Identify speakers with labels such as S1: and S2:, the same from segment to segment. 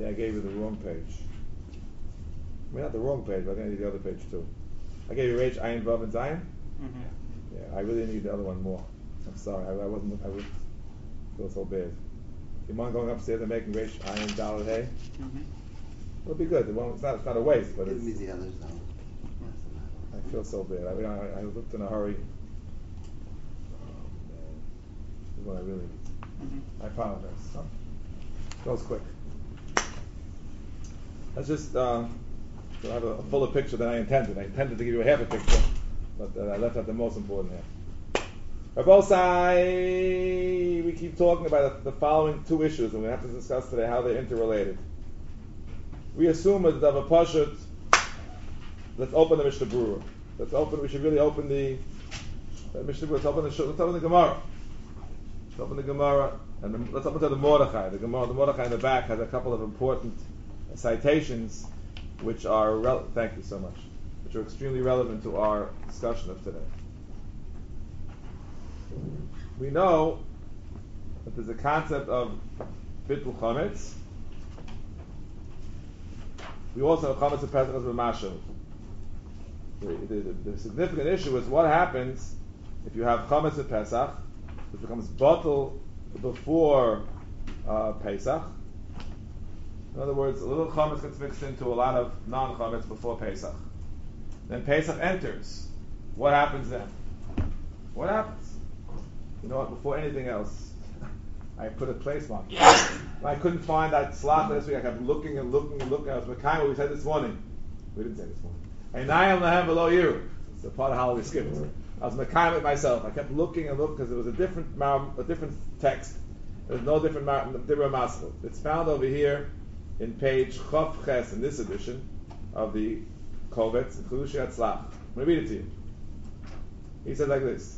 S1: think I gave you the wrong page. I mean, not the wrong page, but I think I need the other page too. I gave you Reish, Ayin, Vav, and Zayin. Yeah, I really need the other one more. I'm sorry, I would feel so bad. You mind going upstairs and making Reish, Ayin, Daled, Hey? It'll be good. It's not a waste, but
S2: Give me the others now.
S1: I feel so bad. I looked in a hurry. This is what I really need. I apologize. Goes quick. Let's just so I have a fuller picture than I intended. I intended to give you a half a picture, but I left out the most important half. Rabosai, we keep talking about the following two issues, and we have to discuss today how they're interrelated. We assume that of a pashut. Let's open the Mishnah Berurah. We should really open the Mishnah Berurah. Let's open the Gemara. Let's open the Gemara, and let's open to the Mordechai. The Mordechai in the back has a couple of important citations, which are thank you so much, which are extremely relevant to our discussion of today. We know that there's a concept of Bittul Chametz. We also have Chametz and Pesach as B'mashal. The significant issue is what happens if you have Chametz and Pesach, which becomes Batul before Pesach. In other words, a little Chametz gets mixed into a lot of non-Chametz before Pesach. Then Pesach enters. What happens then? What happens? You know what? Before anything else, I put a place mark. I couldn't find that slot this week. I kept looking and looking and looking. I was Mekayim, we said this morning. We didn't say this morning. Einayim lahem v'lo yiru. It's the part of how we skipped. I was Mekayim with myself. I kept looking and looking because there was a different text. There's no different masal. It's found over here in page Chof Ches in this edition of the Kovetz, Chedushi Hatzlach. I'm going to read it to you. He said like this.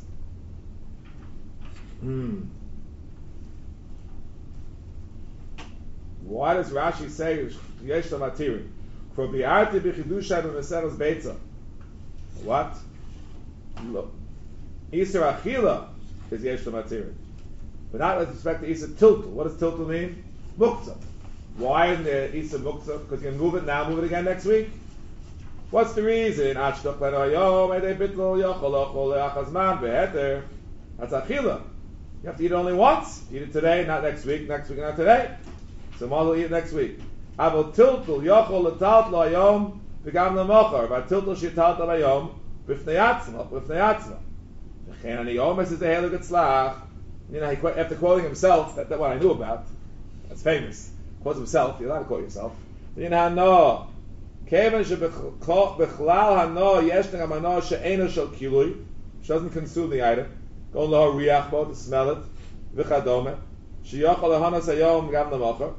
S1: Why does Rashi say Yesh Matirin? For bi'arti b'chidusha b'meseres beitza. What? Look, Isser Achila is Yesh Matirin, but not with respect to Isser Tiltul. What does Tiltul mean? Muktzah. Why isn't there Isser Muktzah? Because you can move it now, move it again next week. What's the reason? That's Achila. You have to eat it only once. Eat it today, not next week. Next week, not today. So Mother will eat it next week. Avo tiltul yochol letalt lo hayom v'gam lemochar. But tiltul shitalt lo hayom b'fnei atzma. V'chein ani omes is the heilig etzlach. You know, after quoting himself, that's what I knew about. That's famous. Quotes himself. You're allowed to quote yourself. You know, no. Kevan shebechlal hano yesh negam hano she'eno shel kilui, which doesn't consume the item. Go lo riach bo to smell it. V'chadome. Sheyochol lehanos hayom v'gam lemochar.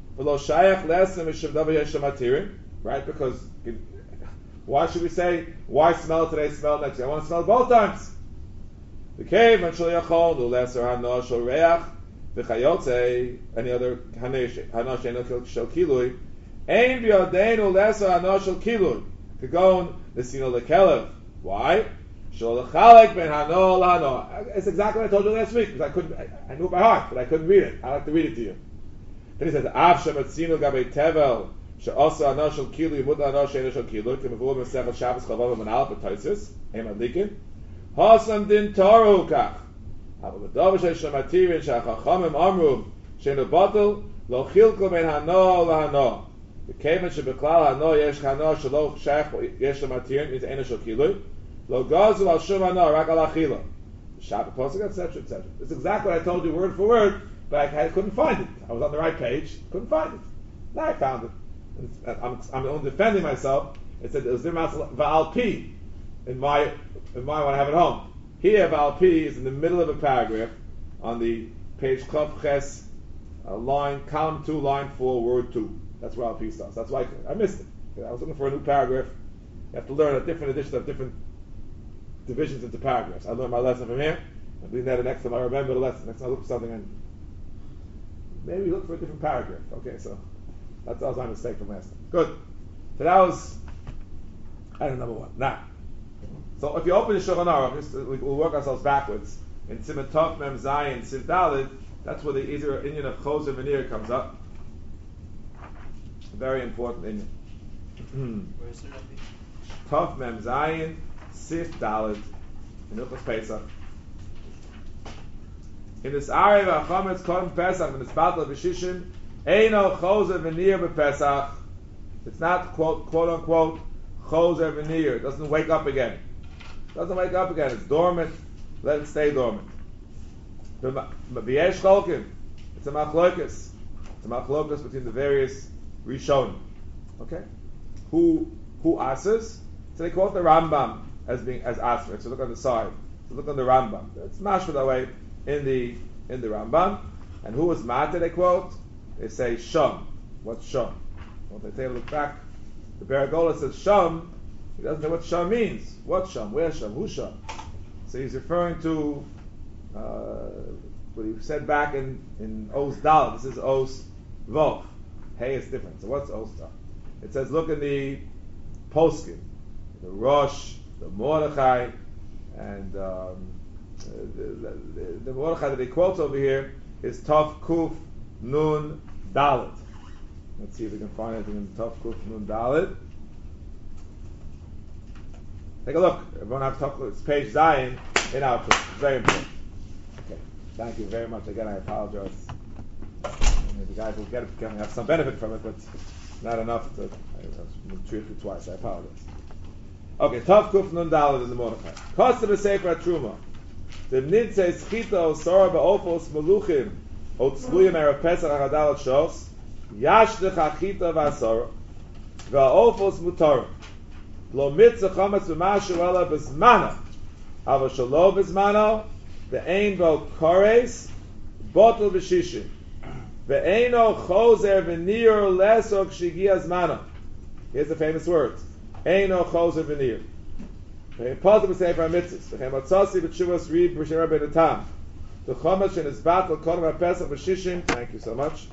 S1: Right? Because why should we say why smell it today, smell it next year? I want to smell it both times. The cave and shal lesser hano shal reach v'chayotze any other hano she'eno shel kilui ein b'yodeinu lesser hano shel kilui kagon nesino lekelev. Why? Shal lechalek ben hano lahano. It's exactly what I told you last week because I knew it by heart, but I couldn't read it. I like to read it to you. Then he says, "Av shematzinu gabei tevel she'asa anoshel kilu yimut anoshel anoshel kilu k'mevur mesechel Shabbos chavav manal b'toisus em adlikin hasam din toru kach aber b'davar she'shematirin she'achachamim amru she'nu batel lo chilko ben hano lahano v'kevan she'beklal hano yesh hano shelo shech yesh shematirin means anoshel kilu lo gazu al shum hano rak al achila Shabbos posuk etc. etc. It's exactly what I told you word for word. But I couldn't find it. I was on the right page, couldn't find it. Now I found it. I'm only defending myself. It said there's Va'al Pi in my when I have it home. Here Va'al Pi is in the middle of a paragraph on the page Chof Ches, column 2, line 4, word 2. That's where Va'al Pi starts. That's why I missed it. I was looking for a new paragraph. You have to learn a different edition of different divisions into paragraphs. I learned my lesson from here. I believe that next time I remember the lesson. Next time I look for something and maybe look for a different paragraph. Okay, so that was my mistake from last time. Good. So that was item number 1. Now, so if you open the Shulchan Aruch, we'll work ourselves backwards. In Siman Tov Mem Zayin Siv Daled, that's where the Indian of Choser Veneer comes up. Very important in
S2: Where's the Rabbi?
S1: Tov Mem Zayin Sif Dalet in Hilchos Pesach. In this area of Chometz Kodem Pesach, in this battle of B'Shishim, Eino Choser V'Nir B'Pesach. It's not quote unquote Choser V'Nir. It doesn't wake up again. It's dormant. Let it stay dormant. V'Yesh Cholkim. It's a machlokas. It's a machlokas between the various Rishonim. Okay? Who asks? So they quote the Rambam as being as asks. So look on the side. So look on the Rambam. It's mashma that way in the Rambam. And who was Mata they quote? They say Sham. What's Sham? Well, they take a look back. The Beragola says Sham. He doesn't know what Sham means. What Sham? Where Sham? Who Sham? So he's referring to what he said back in Os Dal. This is Os Vov. Hey, it's different. So what's Os Dal? It says, look in the Poskim, the Rosh, the Mordechai, and the Mordechai that he quotes over here is Tov Kuf Nun Dalet. Let's see if we can find anything in Tov Kuf Nun Dalet. Take a look. Everyone have Tov Kuf. It's page Zion in our book. It's very important. Okay. Thank you very much. Again, I apologize. The guys will get it, can have some benefit from it, but not enough to treat it twice. I apologize. Okay, Tov Kuf Nun Dalet in the Mordechai. Kosta b'Sefer Truma. The Nidze Schita Sora ba'Ofos Meluchim Otzluyim Erev Pesach Achadalat Shos Yashdech Achita v'Asora v'Ofos Mutar Lo Mitzah Chometz v'Mashu Ela B'Zmana Ava Shalo B'Zmano Ve'ein Bo Kores Botel B'Shishim Ve'eino Choser V'Nir Lesok Shigia Zmano. Here's the famous words. Eino Choser V'Nir. Positive Sefer HaMitzvahs. The Chemotzasi B'Tshuvos Read B'Shem Rabbi Natam. The Chometz in his battle Kodem HaPesach B'Shishim. Thank you so much.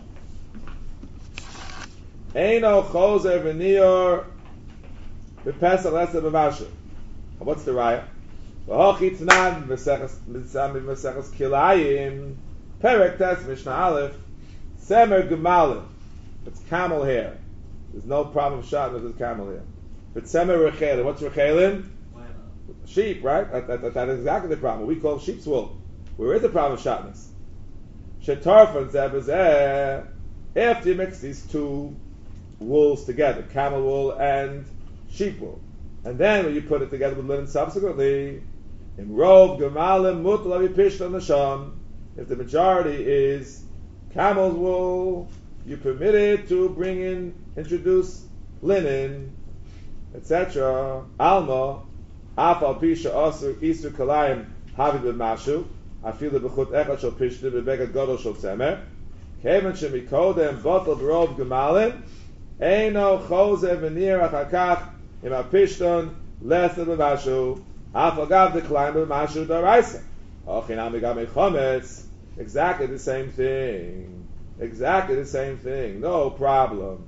S1: Eino Choser V'Nir B'Pesach Lesa B'Mashu. What's the raya? V'Hochi Tnan V'Meseches Kilayim Perek Tes Mishnah Aleph Semer Gemalim. It's camel hair. There's no problem shot with this camel hair. But Semer Rechelim. What's Rechelim? Sheep, right? That is exactly the problem. We call sheep's wool. Where is the problem of shatness? Shetarfan zebazeh. After you mix these two wools together, camel wool and sheep wool, and then when you put it together with linen subsequently, in rov gemalim mutlavi pishtan nasham. If the majority is camel's wool, you permit it to introduce linen, etc. Alma. Afal pisha asur isur kalayim havi b'mashu. Afilu b'chut echad shel pishta b'begad gadol shel tzemer. Kevan shemikodem botel b'rov gemalim. Eino chozer v'nir achakach im apishton lesa b'mashu. Afal gav deklayim b'mashu d'oraisa. Ochinam b'gamei chometz. Exactly the same thing. No problem.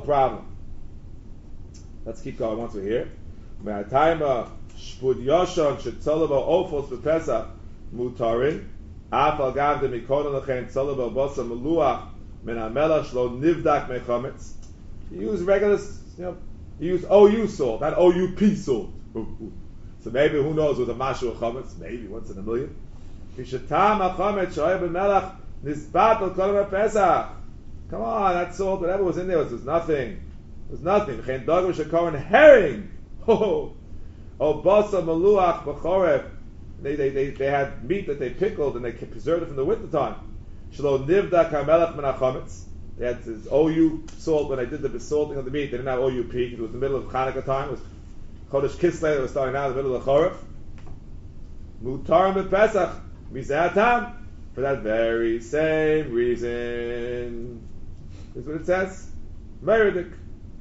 S1: Let's keep going once we're here. Me'atayma shpud yoshon shetzolabo ofos b'pesach mutarin afal gavde mikodon lechem tzolabo bosa meluach min hamelach shlo nivdak mechometz. You use regular, you use OU salt, not OUP salt. So maybe, who knows, with a mashu of chometz, maybe once in a million. Kishatam hachometz shoy b'melach nisbat al kodem pesach. Come on, that salt, whatever was in there, was nothing. Chen dogam shekoren herring. Oh, basa maluach b'choref. They had meat that they pickled and they preserved it from the winter time. Shlo nivda kamelach min hachometz. They had this OU salt when they did the besalting of the meat. They didn't have OUP. It was the middle of Chanukah time. It was Chodesh Kislev. It was starting out in the middle of Choref. Mutarim b'Pesach mizatam, for that very same reason. This is what it says. Meridik.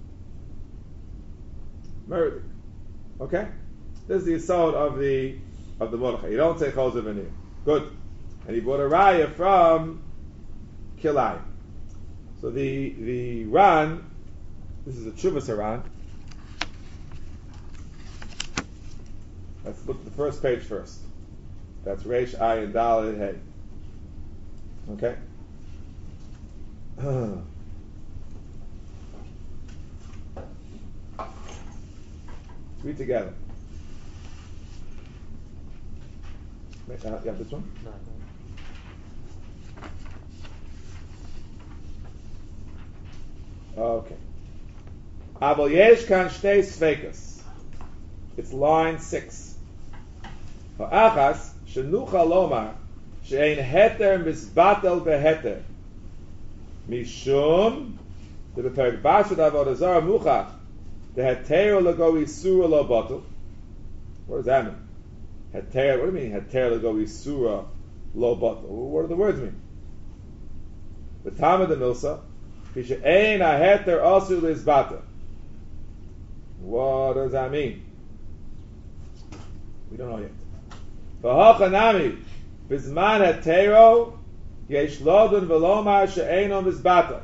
S1: Okay? This is the assault of the Mordechai. You don't say Choser V'Nir. Good. And he brought a raya from Kilai. So the Ran, this is a Chuvas Haran. Let's look at the first page first. That's Reish Ayin Daled Hey. Okay? Read together. You have this one?
S2: No.
S1: Okay. Aval yesh kan shtei sfekas. It's line 6. Ha'achas shenucha lomar she'ein heter misbatel beheter mishum the beperek bashad avodah zarah muchach the heter lego isura lo batel. What does that mean? Heter. What do you mean heter lego isura lo batel? What do the words mean? The Tama de Milsa she'ein heter asu lisbatel. What does that mean? We don't know yet. V'hachanami bizman hetero yesh lodun v'lomar she'eino mizbatel.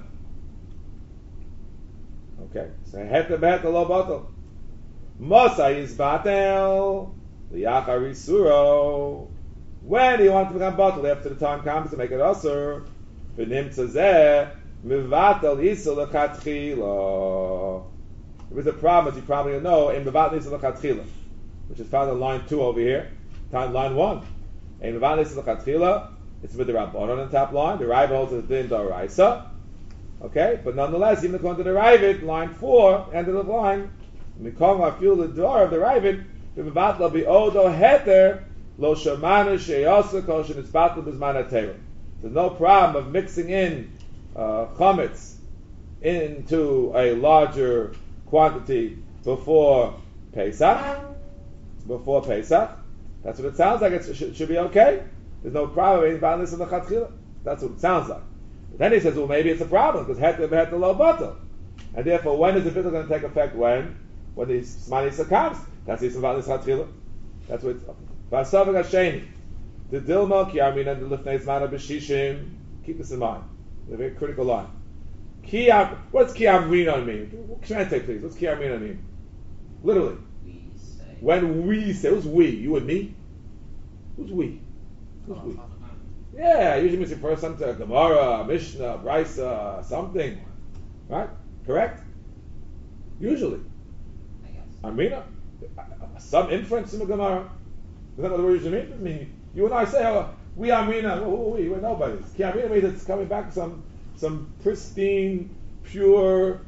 S1: Okay, so heter beheter lo batel. Mosa yizbatel liyachar isuro. When do you want to become batel? After the time comes to make it asur. V'nimtza zeh mivatel isul lechatchila. There is a problem, as you probably know, in mivatel isul lechatchila, which is found on line 2 over here. Line 1. In mivatel isul lechatchila, it's with the Rabbanon on the top line. The Raiva holds the din d'oraisa. Okay, but nonetheless, even according to the Ravid, line 4, end of the line, mikol mafil the door of the Ravid, the mivatel bi odo heter lo shamanu sheyasa kol shenitzbatel bizman hatera. There's no problem of mixing in chametz into a larger quantity before Pesach. Before Pesach, that's what it sounds like. It should be okay. There's no problem in balance in the chatchila. That's what it sounds like. But then he says, well, maybe it's a problem because heter lo batel, and therefore, when is the bittul going to take effect? When the Zman comes. That's the balance chatchila. That's what it's. Vasavak Hasheni, the dilma ki armin and the lifnei zman b'shishim. Keep this in mind. It's a very critical line. What's ki amrina mean? Translate, please. What's ki amrina mean? Literally. When we say, who's we? You and me? Who's we? Who's we? Yeah, usually means refer something to a Gemara, Mishnah, Brisa, something. Right? Correct? Usually.
S3: I guess.
S1: Amrina? Some inference in the Gemara. Is that what the word usually means? I mean, you and I say, oh, we Amrina. Who are we? We're nobody. Ki Amrina means it's coming back to some pristine, pure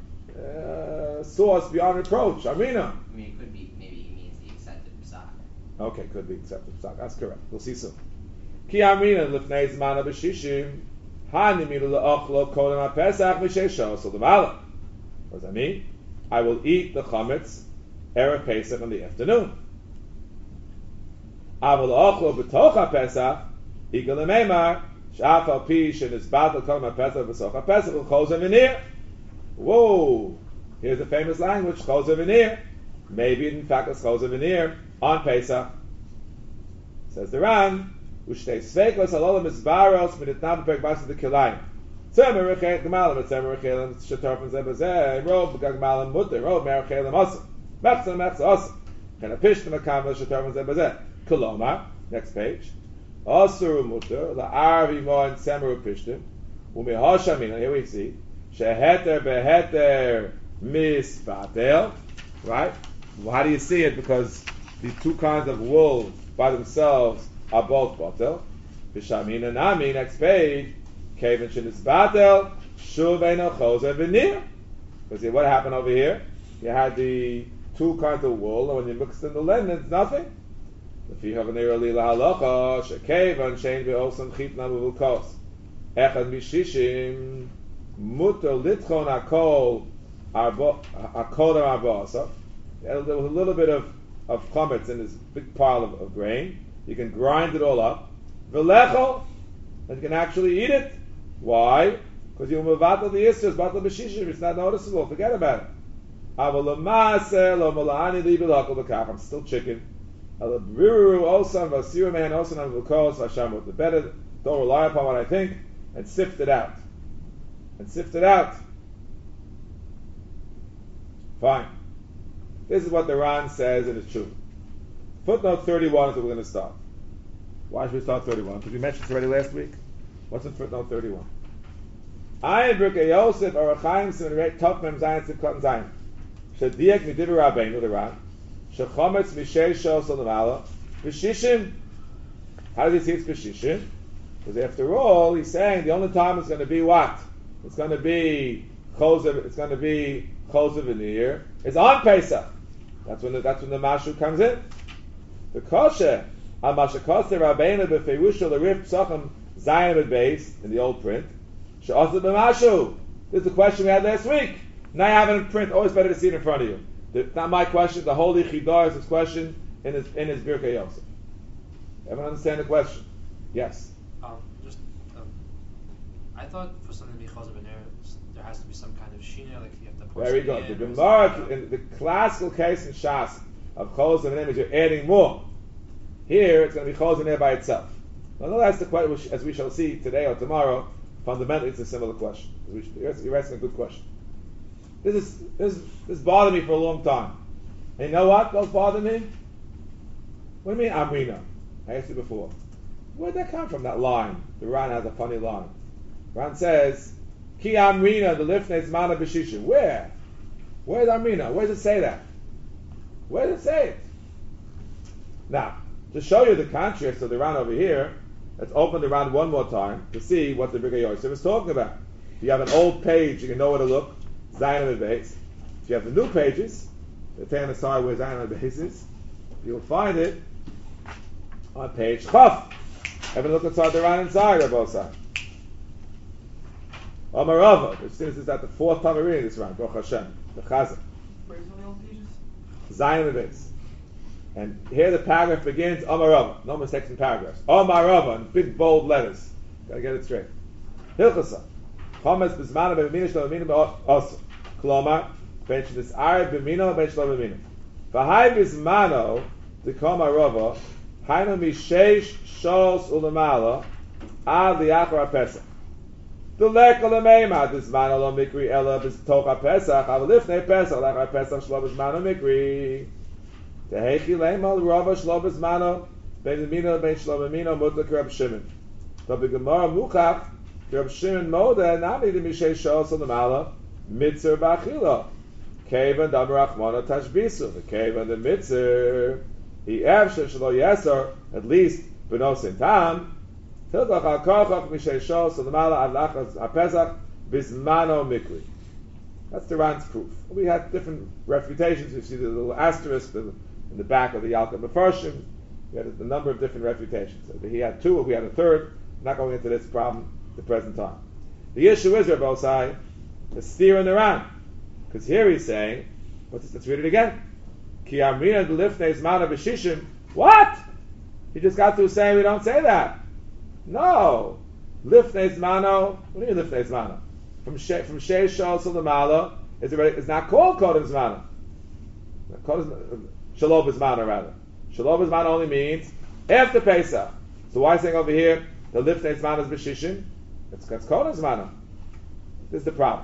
S1: source beyond reproach. Amrina.
S3: I mean, it could be, maybe he means the accepted psak.
S1: Okay, could be accepted psak. That's correct. We'll see soon. Ki amrina lifnei zman b'shishim haniminu le'ochlo kodem ha'pesach v'sheisho so l'mala. What does that mean? I will eat the chametz erev Pesach in the afternoon. Aval ochlo b'toch ha'pesach ikel le'meimar she'af al pi she'nizbatel kodem ha'pesach v'soch ha'pesach v'chozer v'nir. Whoa! Here's the famous language, chozer v'nir. Maybe in fact it's chozer v'nir on Pesach. Says the Ran, Ushtei sveikos alolam izbaros minitnam perek bas the kilayim. Tzemer rechet gemalim, tzemer rechelim shetarfim zebazeh, rob gagmalim mutter, rob merechelim osam, mechza mechza osam. Chen apishtim akam shetarfim zebazeh. Kolomar, next page. Osuru mutter, la'arvi moin tzemer upishtim, umehoshamin, here we see, sheheter beheter misbatel, right? Well, how do you see it? Because the two kinds of wool by themselves are both batel. Bishamin and Ami, next page, Kevin Shin is batel, Shuv Eino Chozer V'nir. Because what happened over here? You had the two kinds of wool, and when you mixed in the linen, it's nothing. L'fi Havanir Ali Lahalocha, Shekevan Shein Ve'osam Chitna V'Vulkos. Echad Mishishim, Mutter Litchon Akol Arba'asa. There was a little bit of chametz in this big pile of grain. You can grind it all up. V'lechol, and you can actually eat it. Why? Because you mevatel the isers, batel b'shishim. It's not noticeable. Forget about it. I'm still chicken. The better don't rely upon what I think and sift it out. Fine. This is what the Ran says, and it's true. Footnote 31 is where we're going to start. Why should we start 31? Because we mentioned this already last week. What's in footnote 31? Ayin Birkei Yosef Arachaim Siman Reit Tov Mem Zayin Sivkot Zayin Shadiak Midivu Rabbeinu the Ran Shechometz Mishei Shos Olamala B'Shishim. How does he see it's B'Shishim? Because after all, he's saying the only time it's going to be what? It's going to be Chosev. It's going to be Chosev V'Nir. It's on Pesach. That's when the Mashu comes in. The Kosher Al Mashakos Rabbeinu B'Feirusha L'Rif Psachim Zayin Beis in the old print. She'aseh B'Mashu. This is the question we had last week. Now you have it in print. Always better to see it in front of you. It's not my question. The Holy Chidar is his question in his Birkei Yosef. Everyone understand the question? Yes.
S2: I thought for something to be Chosev V'Nir, there has to be some kind of shina, like you have to pour
S1: Very good.
S2: something
S1: The
S2: in or
S1: Gemara,
S2: something.
S1: in the classical case in Shas of Chosev V'Nir is you're adding more. Here it's going to be Chosev V'Nir by itself. Nonetheless, the question, as we shall see today or tomorrow, fundamentally it's a similar question. You're asking a good question. This bothered me for a long time. And you know what? Don't bother me. What do you mean Amrina? I asked you before. Where'd that come from? That line. The Ran has a funny line. Ran says, Ki Amrina the Lifnei Zmana B'Shishim. Where? Where's Amrina? Where does it say that? Where does it say it? Now, to show you the contrast of the Ran over here, let's open the Ran one more time to see what the Birkei Yosef is talking about. If you have an old page, you can know where to look. Zayin and Beis. If you have the new pages, the Tan aside where Zayin and Beis is, you'll find it on page Chaf. Have a look inside the Ran inside or both sides. Amarava, which seems is at the fourth time we're reading this Ran, Baruch Hashem, the Chazak.
S4: Where's the old pages?
S1: Zayin and Beis. And here the paragraph begins, Amarava. No mistakes in paragraphs. Amarava, in big bold letters. Gotta get it straight. Hilchasa. Chometz b'zmana b'mina shlo b'mina b'osu. Klomar, ben sh'nis'arei b'mina ben shlo b'mina. V'hai b'zmano, d'kom arova, hainu misheish shos u'lemala, ad li'achar ha'pesach. D'lek u'lemeima, d'zmana lo mikri ela b'toch ha'pesach, av lifnei pesach, l'achar ha'pesach shlo b'zmano mikri. Tehechi leima l'rova shlo b'zmano, ben b'mina ben shlo b'mina, mutlak Reb Shimon. So b'gemara muchach, Reb Shimon Moda, nami de Mishei Shos on the Mala, Mitzer Bachila. Kevan Dam Rachmana Tashbisu. The Kevan the Mitzer, he Evshe Shalo Yeser, at least Benos in Tam, Hilchach Al Kochach Mishei Shos on the Mala, Ad Lachas HaPesach, Bismano Mikri. That's the Ran's proof. We had different refutations. You see the little asterisk in the back of the Yalkut Mefarshim. We had a number of different refutations. So he had two, we had a third. I'm not going into this problem at the present time. The issue is, Rabbi Osai, the steer in the Ran. Because here he's saying, let's read it again. Ki amrina d'lifnei zmana b'shishim. What? He just got through saying we don't say that. No. Lifnei zmano. What do you mean lifnei zmano? From shei shos l'mala is not called kodem zmano. Shalom zmano rather. Shalom zmano only means after Pesach. So why is saying over here the lifnei zmano is b'shishim? It's kodem zmano. This is the problem.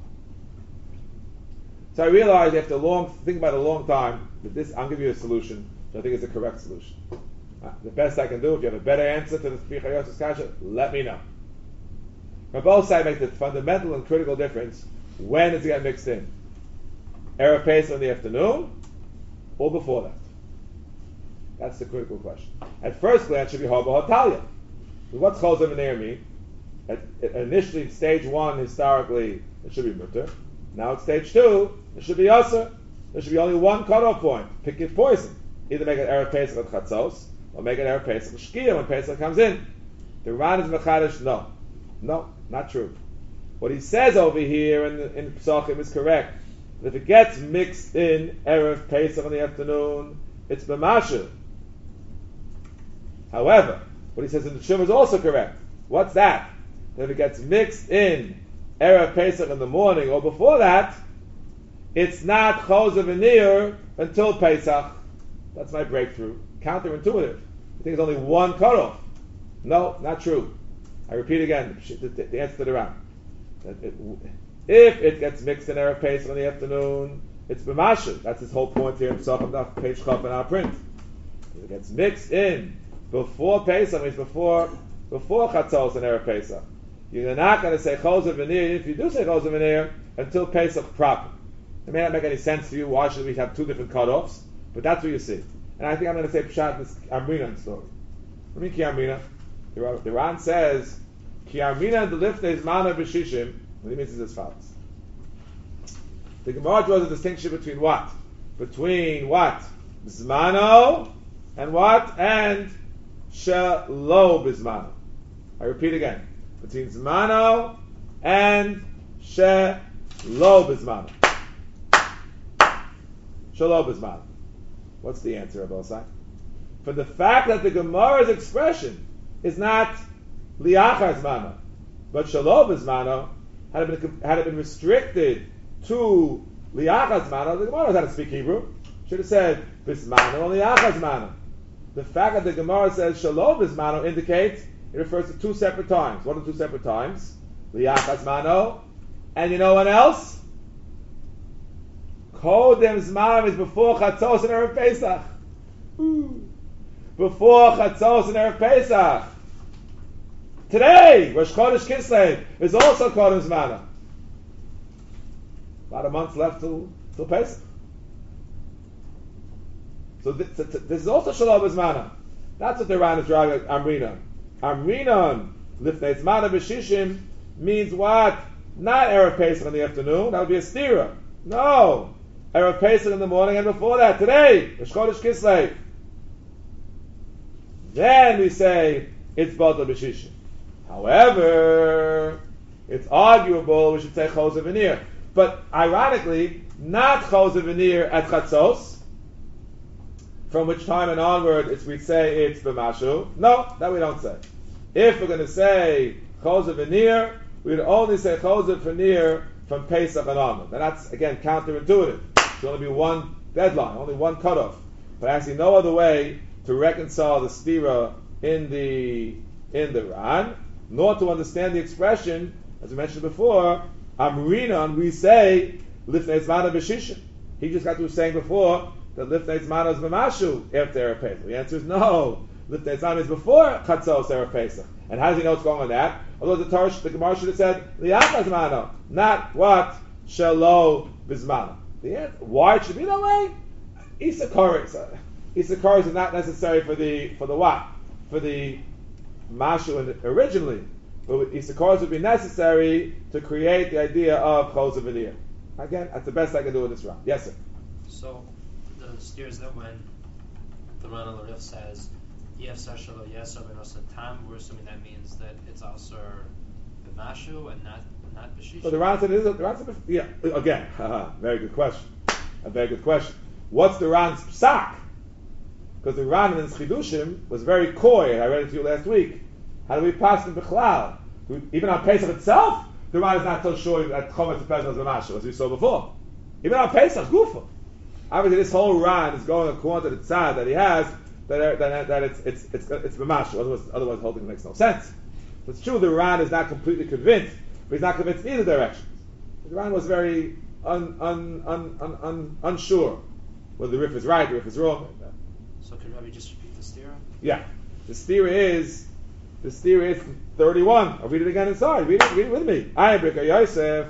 S1: So I realized after think about a long time that this, I'll give you a solution, which I think is the correct solution. The best I can do, if you have a better answer to the Birkei Yosef Kasha, let me know. But both sides make the fundamental and critical difference. When does it get mixed in? Erev Pesach in the afternoon, or before that? That's the critical question. At first glance, it should be Haba Hatalia. What's Chosev V'Nir mean? Initially, stage one, historically, it should be Mutter. Now at stage two, it should be Yasser. There should be only one cutoff point. Pick your poison. Either make it Erev Pesach at Chatzos, or make it Erev Pesach at Shkia when Pesach comes in. The Ran is Mechadish, no, not true. What he says over here in Pesachim is correct. If it gets mixed in Erev Pesach in the afternoon, it's B'mashu. However, what he says in the Shuvah is also correct. What's that? That if it gets mixed in Erev Pesach in the morning or before that, it's not Chosev V'Nir until Pesach. That's my breakthrough. Counterintuitive. I think it's only one cutoff. No, not true. I repeat again, the answer to the Ram. If it gets mixed in Erev Pesach in the afternoon, it's B'mashu. That's his whole point here in Pesach, page Chaf in our print. If it gets mixed in before Pesach, means before Chatzos and Erev Pesach. You're not going to say Chosev V'Nir, if you do say Chosev V'Nir, until Pesach proper. It may not make any sense to you. Why should we have two different cutoffs? But that's what you see. And I think I'm going to say Pshat in this Amrina story. What do you mean Ki Amrina? The Ran says, Ki Amrina delifte Zmana b'shishim. What he means is as follows. The Gemara draws a distinction between what? Between what? Zmano and what? And Shelo Bizmano. I repeat again. Between Zmano and Shelo Bizmano. Shelo Bizmano. What's the answer, Rabbi Osai? For the fact that the Gemara's expression is not Liachar Zmano, but Shelo Bizmano, had it been restricted to Liachar Zmano, the Gemara knows how to speak Hebrew. Should have said Bizmano or Liachar Zmano. The fact that the Gemara says Shelo Bizmano indicates it refers to two separate times. What are two separate times? Liachar Zmano, and you know what else? Kodem Zman is before Chatzos and Erev Pesach. Before Chatzos and Erev Pesach. Today, Rosh Chodesh Kislev is also Kodem Zman. About a month left till Pesach. So this is also Shelo Bizmano. That's what the Ran is driving Amrina. Amrina Lifnei Zmana B'Shishim means what? Not Erev Pesach in the afternoon. That would be a stira. No. Erev Pesach in the morning and before that. Today, Rosh Chodesh Kislev. Then we say it's Bata B'Shishim. However, it's arguable we should say Chosev V'nir. But ironically, not Chosev V'nir at Chatzos, from which time and onward we say it's B'mashu. No, that we don't say. If we're going to say Chosev V'nir, we'd only say Chosev V'nir from Pesach and onward. And that's, again, counterintuitive. There's only be one deadline, only one cutoff. But I see no other way to reconcile the stira in the Ran, nor to understand the expression, as we mentioned before, Amrinon, we say, Lifnei Zmana B'Shishim. He just got through saying before that Lifnei Zmana is B'mashu after Erev Pesach. The answer is no. Lifnei Zmana is before Chatzos Erev Pesach. And how does he know what's going on that? Although the Gemara should have said Liachar Zmano, not what? Shelo Bizmano. Why it should be that way? Isakaris. Isakaris is not necessary for the what? For the Mashu originally. But Isakaris would be necessary to create the idea of Chosev V'nir. Again, that's the best I can do in this round. Yes, sir.
S2: So the steers that when the Ran al Arif says Yefsar Shelo Yeser B'Nosan Tam, we're assuming that means that it's also B'Mashu and not B'Shish.
S1: So the Ran said it is. Yeah. Again, very good question. A very good question. What's the Ran's psak? Because the Ran in Chidushim was very coy. I read it to you last week. How do we pass in Bechlal? Even on Pesach itself, the Ran is not so sure that Chometz and Pesach is B'Mashu, as we saw before. Even on Pesach, Gufa. Obviously, this whole Ran is going according to the tzad that he has, that it's B'Mashu. Otherwise, the whole thing makes no sense. So it's true the Ran is not completely convinced, but he's not convinced in either direction. The Ran was very unsure whether the Rif is right, the Rif is wrong.
S2: So could Rabbi just repeat the stira?
S1: Yeah. The stira is 31. I'll read it again inside. Read it with me. I Brika Yosef.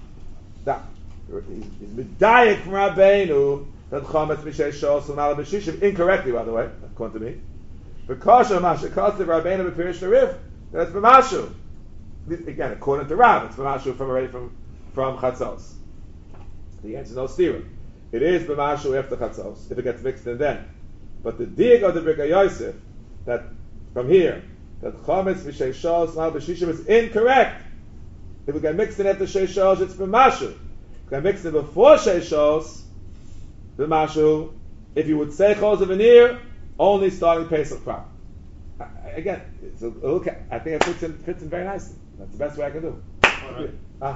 S1: He's medayik from Rabbeinu that Chometz Mishay Shos L'Mala B'Shishim, incorrectly, by the way, according to me. Because Mashakos the Rabbeinu B'Pirish Narif, that's B'Mashu. Again, according to Rav, it's B'Mashu from Chatzos. The answer is no stira. It is B'Mashu after Chatzos, if it gets mixed in then. But the dig of the Brika Yosef, that from here, that Chometz Mishay Shos L'Mala B'Shishim is incorrect. If it gets mixed in after Sheshos, it's B'Mashu. Can mix it before Sheishos, the Mashu, if you would say Chosev V'nir, only starting Pesach proper. Again, it's I think it fits in very nicely. That's the best way I can do.
S2: In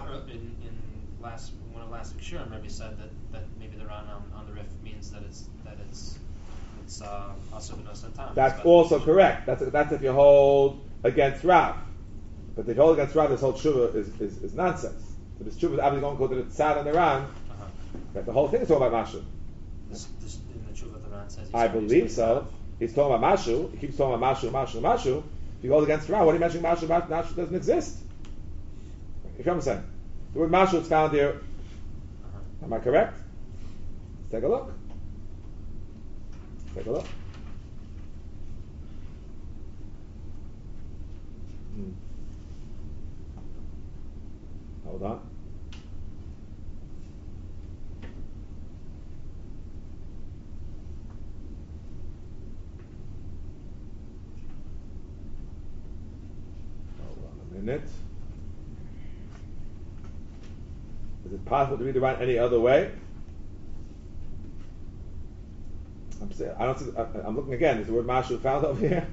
S2: one of last week's shiurim, maybe said that maybe the Ran on the Rif means that it's also B'Nosan Tam.
S1: That's also correct. That's if you hold against Rav. But if you hold against Rav, this whole tshuva is nonsense. So this tshuva is obviously going to go to the tzad and the Ran. The whole thing is talking about Mashu.
S2: This in the tshuva, the Ran says.
S1: I believe so. He's talking about Mashu. He keeps talking about Mashu. If you go against Ran, what are you mentioning Mashu? Mashu doesn't exist. If you understand, the word Mashu is found here. Am I correct? Let's take a look. Take a look. Hold on. Hold on a minute. Is it possible to read the Ran any other way? I don't see. I'm looking again. Is the word mashu found over here?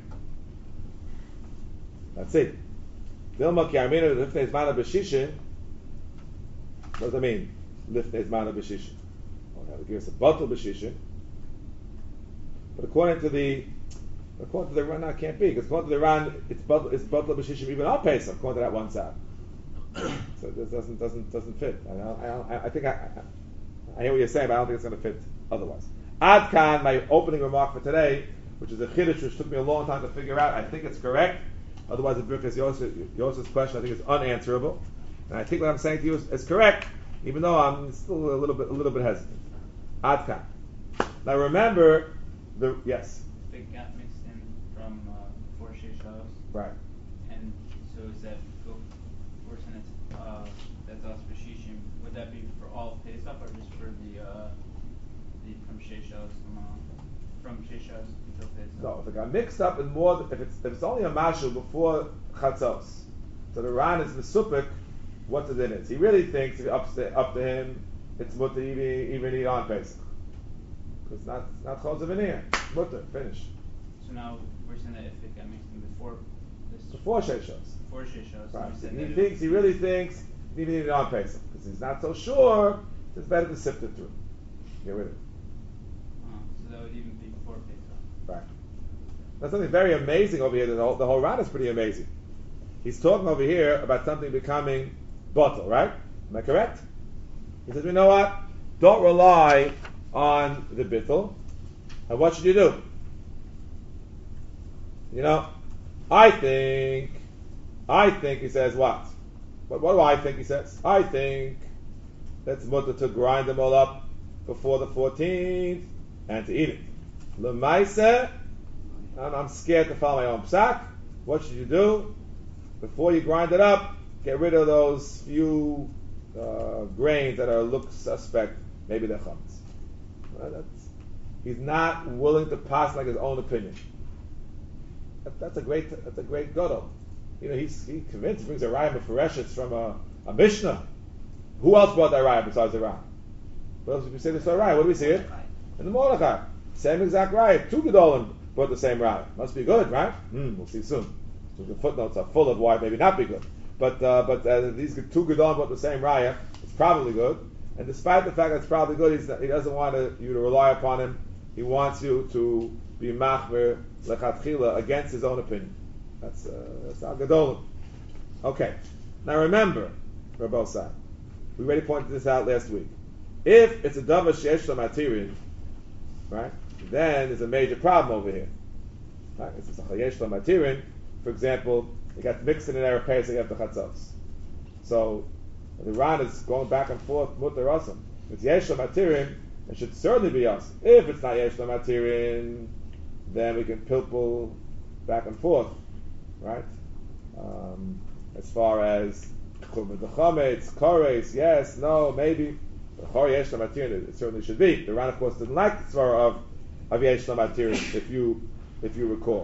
S1: That's it. Dilma ki armina lifnei zmana b'shishin. What does that mean? Lifnei zmana b'shishin. Okay, we give us a bottle b'shishin. But according to the Ran, it can't be, because according to the Ran, it's bottle b'shishim even on Pesach, according to that one side. So this doesn't fit. I think I hear what you're saying, but I don't think it's going to fit otherwise. Ad Kan, my opening remark for today, which is a chiddush which took me a long time to figure out. I think it's correct. Otherwise, the Birkas Yosef's question, I think, is unanswerable. And I think what I'm saying to you is correct, even though I'm still a little bit hesitant. Ad Kan. Now remember, yes.
S4: It got mixed in from 4 Sheshos.
S1: Right.
S4: And so is that worse than that's us B'Shishim? Would that be for all of Pesach or just for the from Sheshos from Sheshos until Pesach?
S1: No, if it got mixed up in more, if it's only a mashu before chatzos, so the Ran is mesupik, what the din is. He really thinks if up to him, it's mutter even eat on Pesach. Because it's not chol zevenir. Mutter, finish.
S4: So now we're saying that if it got mixed in before
S1: Sheshos.
S4: Before Sheshos.
S1: Right. He really thinks even eat it on Pesach. Because he's not so sure, it's better to sift it through. Get rid of it.
S4: So that would even be before Pesach.
S1: Right. That's something very amazing over here. The whole Ran is pretty amazing. He's talking over here about something becoming bottle, right? Am I correct? He says, you know what? Don't rely on the bittul. And what should you do? You know, I think, he says what? What do I think he says? I think that's mutter to grind them all up before the 14th and to eat it. L'maiseh, I'm scared to follow my own psak. What should you do? Before you grind it up, get rid of those few grains that look suspect. Maybe they're chametz. He's not willing to pass like his own opinion. That's a great gadol. You know, he's convinced. He brings a raya mefureshes from a Mishnah. Who else brought that raya besides the raya? What else did we say this raya? What do we see it? In the Mordechai. Same exact raya. 2 gedolim brought the same raya. Must be good, right? We'll see soon. So the footnotes are full of why it maybe not be good. But these 2 gedolim brought the same raya. It's probably good. And despite the fact that it's probably good, he doesn't want you to rely upon him. He wants you to be machmer lechatchila against his own opinion. That's not gedolim. Okay. Now remember, Rabbi Osai, we already pointed this out last week. If it's a davar sheyesh lamatirin, right, then there's a major problem over here. Right? It's a chayesh lamatirin. For example, it got mixed in an Erev Pesach after chatzos. So the Ran is going back and forth, mutter asam. If it's yesh lamatirin, it should certainly be us. If it's not yesh lamatirin, then we can pilpul back and forth, right? As far as the chametz, kores, yes, no, maybe. Chor yesh lamatirin, it certainly should be. The Ran, of course, didn't like the svara of yesh lamatirin, if you recall.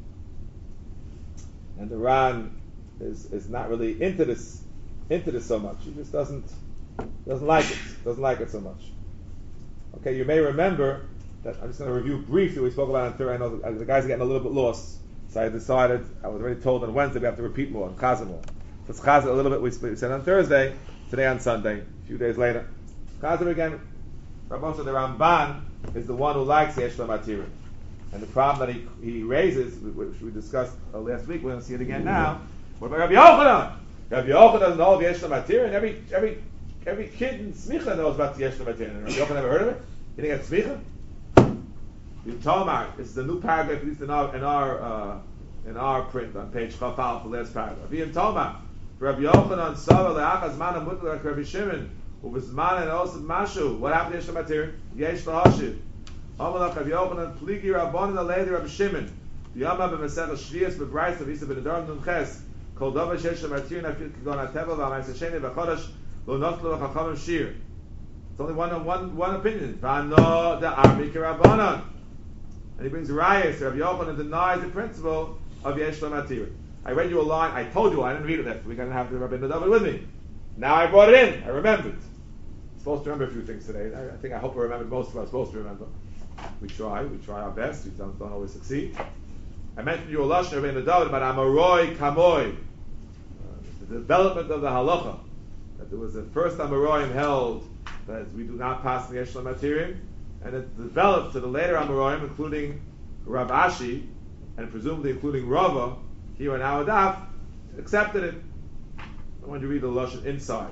S1: And the Ran is not really into this so much. He just doesn't like it so much. Okay, you may remember that I'm just going to review briefly what we spoke about on Thursday. I know the guys are getting a little bit lost, so I decided, I was already told on Wednesday we have to repeat more, and Chazan more. So it's Chazan a little bit we said on Thursday, today on Sunday, a few days later. Chazan again, Rabbi said the Ramban is the one who likes Yesh Lamatirin. And the problem that he raises, which we discussed last week, we're going to see it again now. What about Rabbi Yochanan? Rabbi Yochanan doesn't know of Yesh Lamatirin. Every kid in Smicha knows about Yesh Lamatirin. Rabbi Yochanan never heard of it? You think it's Smicha? In Talmud, this is a new paragraph, at least in our print on page Chafal, the last paragraph. In Talmud, Rabbi Yochanan Sava le'achaz mana mutar like Rabbi Shimon, who was mana and also mashu. What happened to Yesh Lamatirin? Yesh Lahashiv. Amalach Rabbi Yochanan, Pligi Rabbanan Alei Rabbi Shimon. The Yama b'Masech Shvius b'Brais of Isa b'Nedar Nun Ches. Kol Dava Sheish Martir Nafil Kigon Ateva v'Amais Hasheni v'Chodesh Lo Nochlu v'Chachamim Shir. It's only one opinion. V'Ano the Armi Kirabanan. And he brings Rayas. Rabbi Yochanan denies the principle of Yesh Matir. I read you a line. I told you I didn't read it left. We're going to have the Rabbi Nadav with me. Now I brought it in. I remembered. I'm supposed to remember a few things today. I hope I remembered most of what I was supposed to remember. We try our best. We don't always succeed. I mentioned you a lashon Rabbi Nadav about Amaroi Kamoi, the development of the halacha. That there was the first Amoraim held that we do not pass the Yesh Matirim, and it developed to the later Amoraim, including Rav Ashi, and presumably including Rava, here in our daf, accepted it. I want you to read the lashon inside.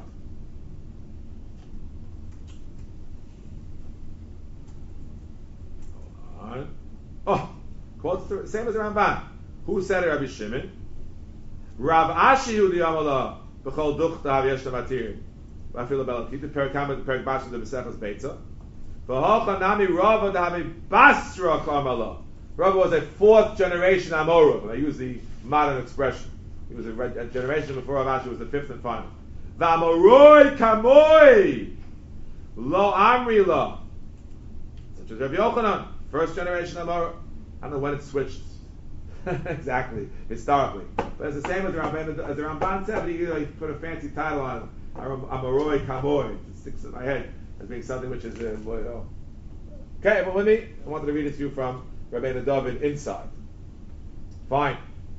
S1: Oh, quotes the same as the Ramban. Who said it? Rabbi Shimon. Rav Ashi hu diyamala b'chol duchta hav yesh matirim. V'afil belakit the perikam the perik basra the b'sechas beitza. V'hocha nami Rava da'ami basra kamala. Rava was a fourth generation Amora. I use the modern expression. He was a generation before Rav Ashi was the fifth and final. V'amoroi kamoi lo amri la. Such as Rabbi Yochanan. First generation Amora. I don't know when it switched exactly, historically. But it's the same as the Ramban said, but he put a fancy title on it. Amoroi Kamoi. It sticks in my head as being something which is okay, but with me, I wanted to read it to you from Rabbi Nadav inside. Fine.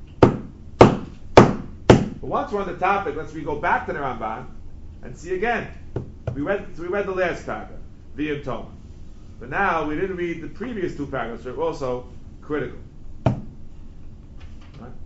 S1: But once we're on the topic, let's go back to the Ramban and see again. We read the last paragraph, V'yim Toma. But now we didn't read the previous two paragraphs, which are also critical. Right?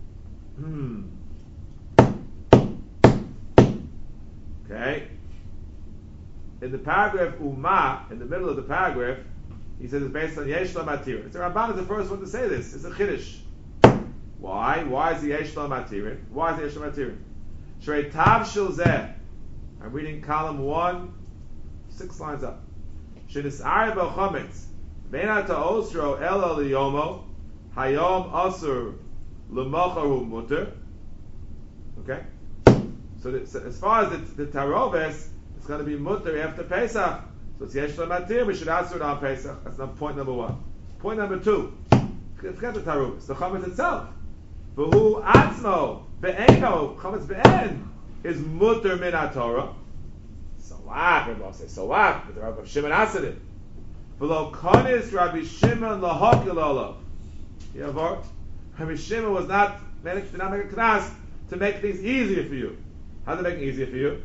S1: Okay. In the paragraph Uma, in the middle of the paragraph, he says it's based on Yesh Lo Matirin. The Ramban is the first one to say this. It's a Chiddush. Why? Why is the Yesh Lo Matirin? Why is the Yesh Lo Matirin? Shrei Tav Shil Zeh. I'm reading column 1, 6 lines up. Shenis'ar b'chometz beina ta'osro ela liyomo hayom asur l'mocharu muter. Okay, so as far as the taroves, it's going to be muter after Pesach. So it's yesh matir. We should answer it on Pesach. That's not point number 1. Point number 2. Forget the taroves. The chometz itself. V'hu atzmo be'eno chometz be'en is muter min haTorah. So what? But the Rabbi Shimon answered it. V'lo konis Rabbi Shimon lahokil olav. Rabbi Shimon did not make a knas to make things easier for you. How does it make it easier for you?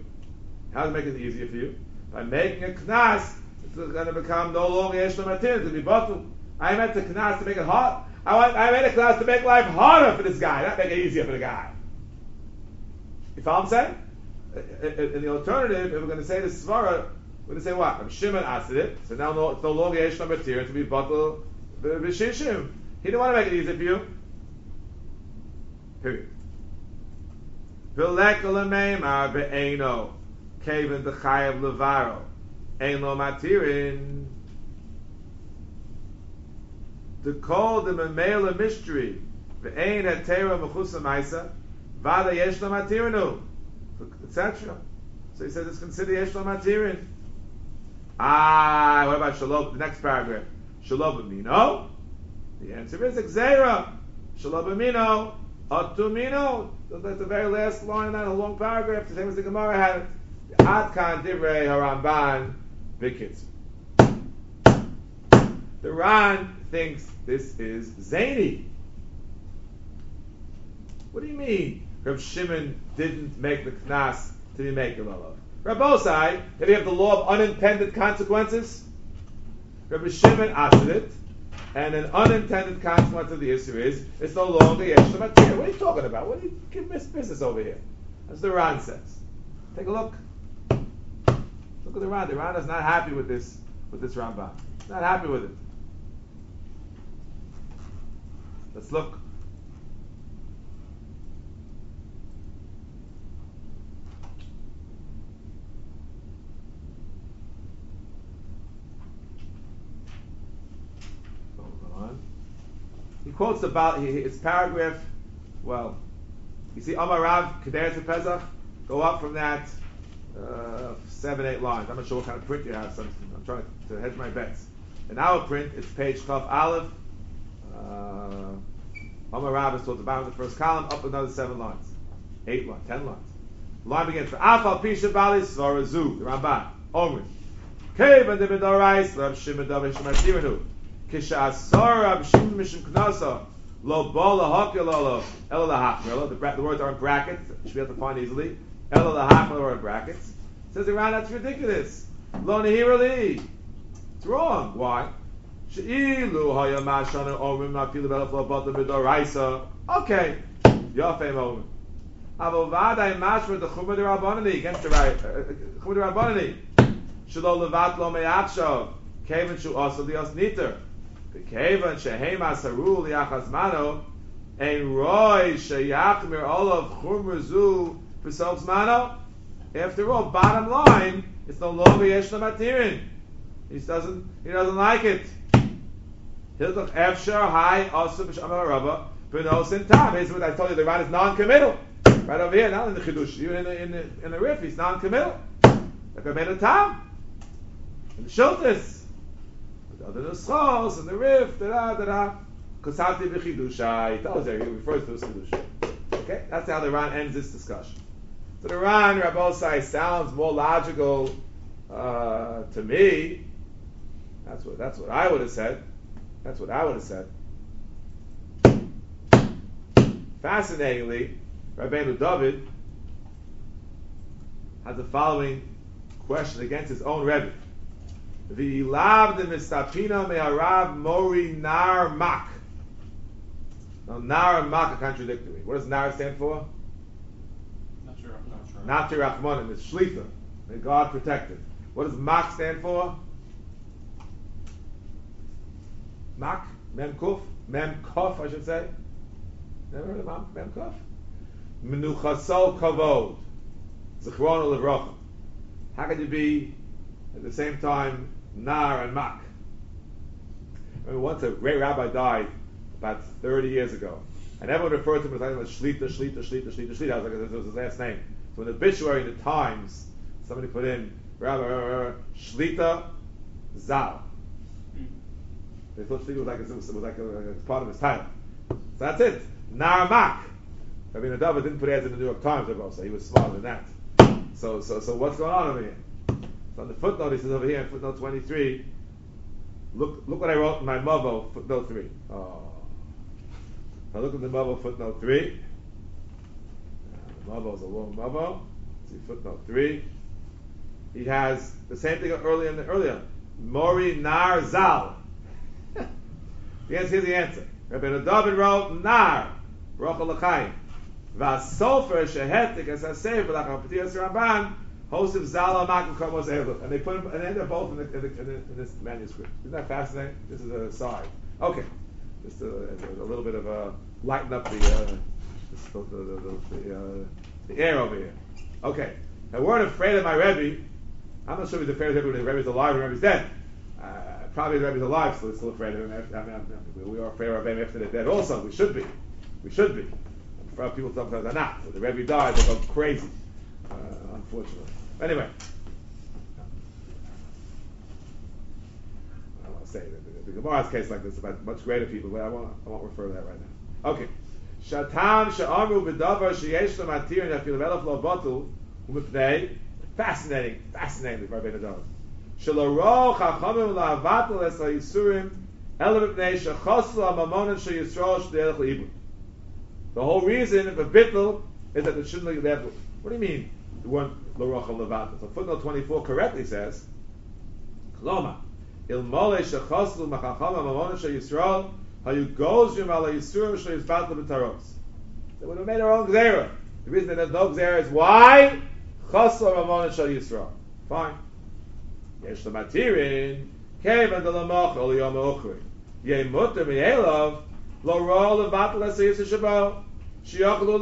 S1: By making a knas, it's going to become no longer yesh matir. To be bottled. I meant a knas to make it hard. I made a knas to make life harder for this guy, not make it easier for the guy. You follow what I'm saying? In the alternative, if we're going to say the svara, we're going to say what? Rabbi Shimon asked it, so now it's no longer yesh matir to be bottled b'shishim. He didn't want to make it easier for you. Period. V'lek l'meimar be'eno kaven d'chayav levaro ein lo matirin. To call the memela mystery ve'ein hetera mechusa ma'isa v'ada yesh lo matirinu, etc. So he says it's considered yesh lo matirin. What about shalom? The next paragraph, shalom b'mino. The answer is Xera. Shalom b'mino. Atumino. That's the very last line in that long paragraph. The same as the Gemara had it. Ad kan divrei haramban v'kitz. The Ran thinks this is zany. What do you mean? Reb Shimon didn't make the knas to be making love. Rabbosai, did he have the law of unintended consequences? Reb Shimon answered it. And an unintended consequence of the issue is it's no longer yesh matir. What are you talking about? What are you give business over here? As the Ran says. Take a look. Look at the Ran. The Ran is not happy with this Rambam. Not happy with it. Let's look. quotes about it's paragraph. Well, you see Amar Rav Kederes for Pesach. Go up from that 7-8 lines. I'm not sure what kind of print you have. So I'm trying to hedge my bets. In our print, it's page Chaf Aleph. Amar Rav is towards the bottom of the first column, up another 7 lines. 8 lines, 10 lines. The line begins for Afal Pisha Bali Svarazu, the Ramban, Omri. Kevan de Bedorais, Rab Shimon Dav Shematirinu. Kisha Asar Rab Shimon Mishim Knasa, Lo Bola Hakelolo, Ela Lahachmelo, the words are in brackets, you should be able to find easily. Ela Lahachmelo are in brackets. Says Iran, that's ridiculous. Lo Nehirali. It's wrong. Why? She'ilu Haya Mashana Omrim Nafilu Belaf Lo Bata Bedoraisa. Okay. Yafem Omrim. Avovadai mashma the chumad rabbanani against the chumad rabbanani. Shelo levat lo me'achshav kevan shu asa lios niter. Kevan shehem asaru liachas mano ein roy sheyachmir olav chumrazu v'sov mano. After all, bottom line, it's no longer yesh matirin. He doesn't like it. Hilchach efshar hai asa b'shamar rabba b'nos in tam. Here's what I told you. The Ran is non-committal. Right over here, not in the Chidush, even in the Rif, he's non-committal. Like I made a tam. In the Shultis. The other Nuschos, in the Rif, da-da. Kusati b'Chidusha. He tells you, he refers to the Chidush. Okay? That's how the Ran ends this discussion. So the Ran, Rabbosai, sounds more logical to me. That's what I would have said. That's what I would have said. Fascinatingly, Rabbeinu David has the following question against his own Rebbe. V'ilav de mistapina me'arav mori nar mak. Now, nar and mak are contradictory. What does nar stand for? Nati Rachmanim. It's shlita. May God protect it. What does mak stand for? Mak? Mem kuf? Mem kof, I should say. Never heard of Mem kof? Menuchasol kavod, zichron levracha. How can you be at the same time nar and mak? I remember once a great rabbi died about 30 years ago, and everyone referred to him as Shlita. I was like, this was his last name. So in the obituary in the Times, somebody put in Rabbi Shlita Zal. They thought Shlita was like a part of his title. So that's it. Nar mak. I mean, David didn't put ads in the New York Times, so he was smarter than that. So what's going on over here? So on the footnote, he says over here in footnote 23, look what I wrote in my Mavo, footnote 3. Oh. Now look at the Mavo, footnote 3. The Mavo is a long Mavo. See footnote 3. He has the same thing earlier. Mori Nar Zal. Here's the answer. Rabbi David wrote Nar, Rochel L'chaim. Vasofer shehetik as I say for like Patiyas Ramban hosted Zala Makim Komos Eiluf, and they put them, and they're both in this manuscript. Isn't that fascinating? This is a side. Okay, just a little bit of a lighten up the air over here. Okay, now we're not afraid of my Rebbe. I'm not sure he's afraid of him when the Rebbe's alive and the Rebbe's dead. Probably the Rebbe's alive, so we're still afraid of him. We are afraid of him after they're dead. Also, we should be. People sometimes are not. When the Rebbe dies, they go crazy, unfortunately. Anyway, I don't want to say that the Gemara's case like this is about much greater people, but I won't refer to that right now. Okay. Shatam she'amru b'davar sheyesh lo matir nefil melech lo batul u'mipnei. Fascinating with Rabbeinu David. Shelo ro chachamim la'avatul es ha'yisurim ela mipnei shechoslu ha'mamonim she'yisrael sh'derech le'ibud. The whole reason for bittul is that it shouldn't be left. What do you mean? The one l'rocha levatel. So footnote 24 correctly says, "Kloma ilmole shechoslu machacham mamon sheyisrael hayu gozim ala yisur sheyisbatel b'taros." They would have made their own gzera. The reason that there's no gzera is why choslu mamon sheyisrael. Fine. Yesh lematirin kevan delamach ol yom ochri yemuter mi'elav lo ro levatel es yisur shabo.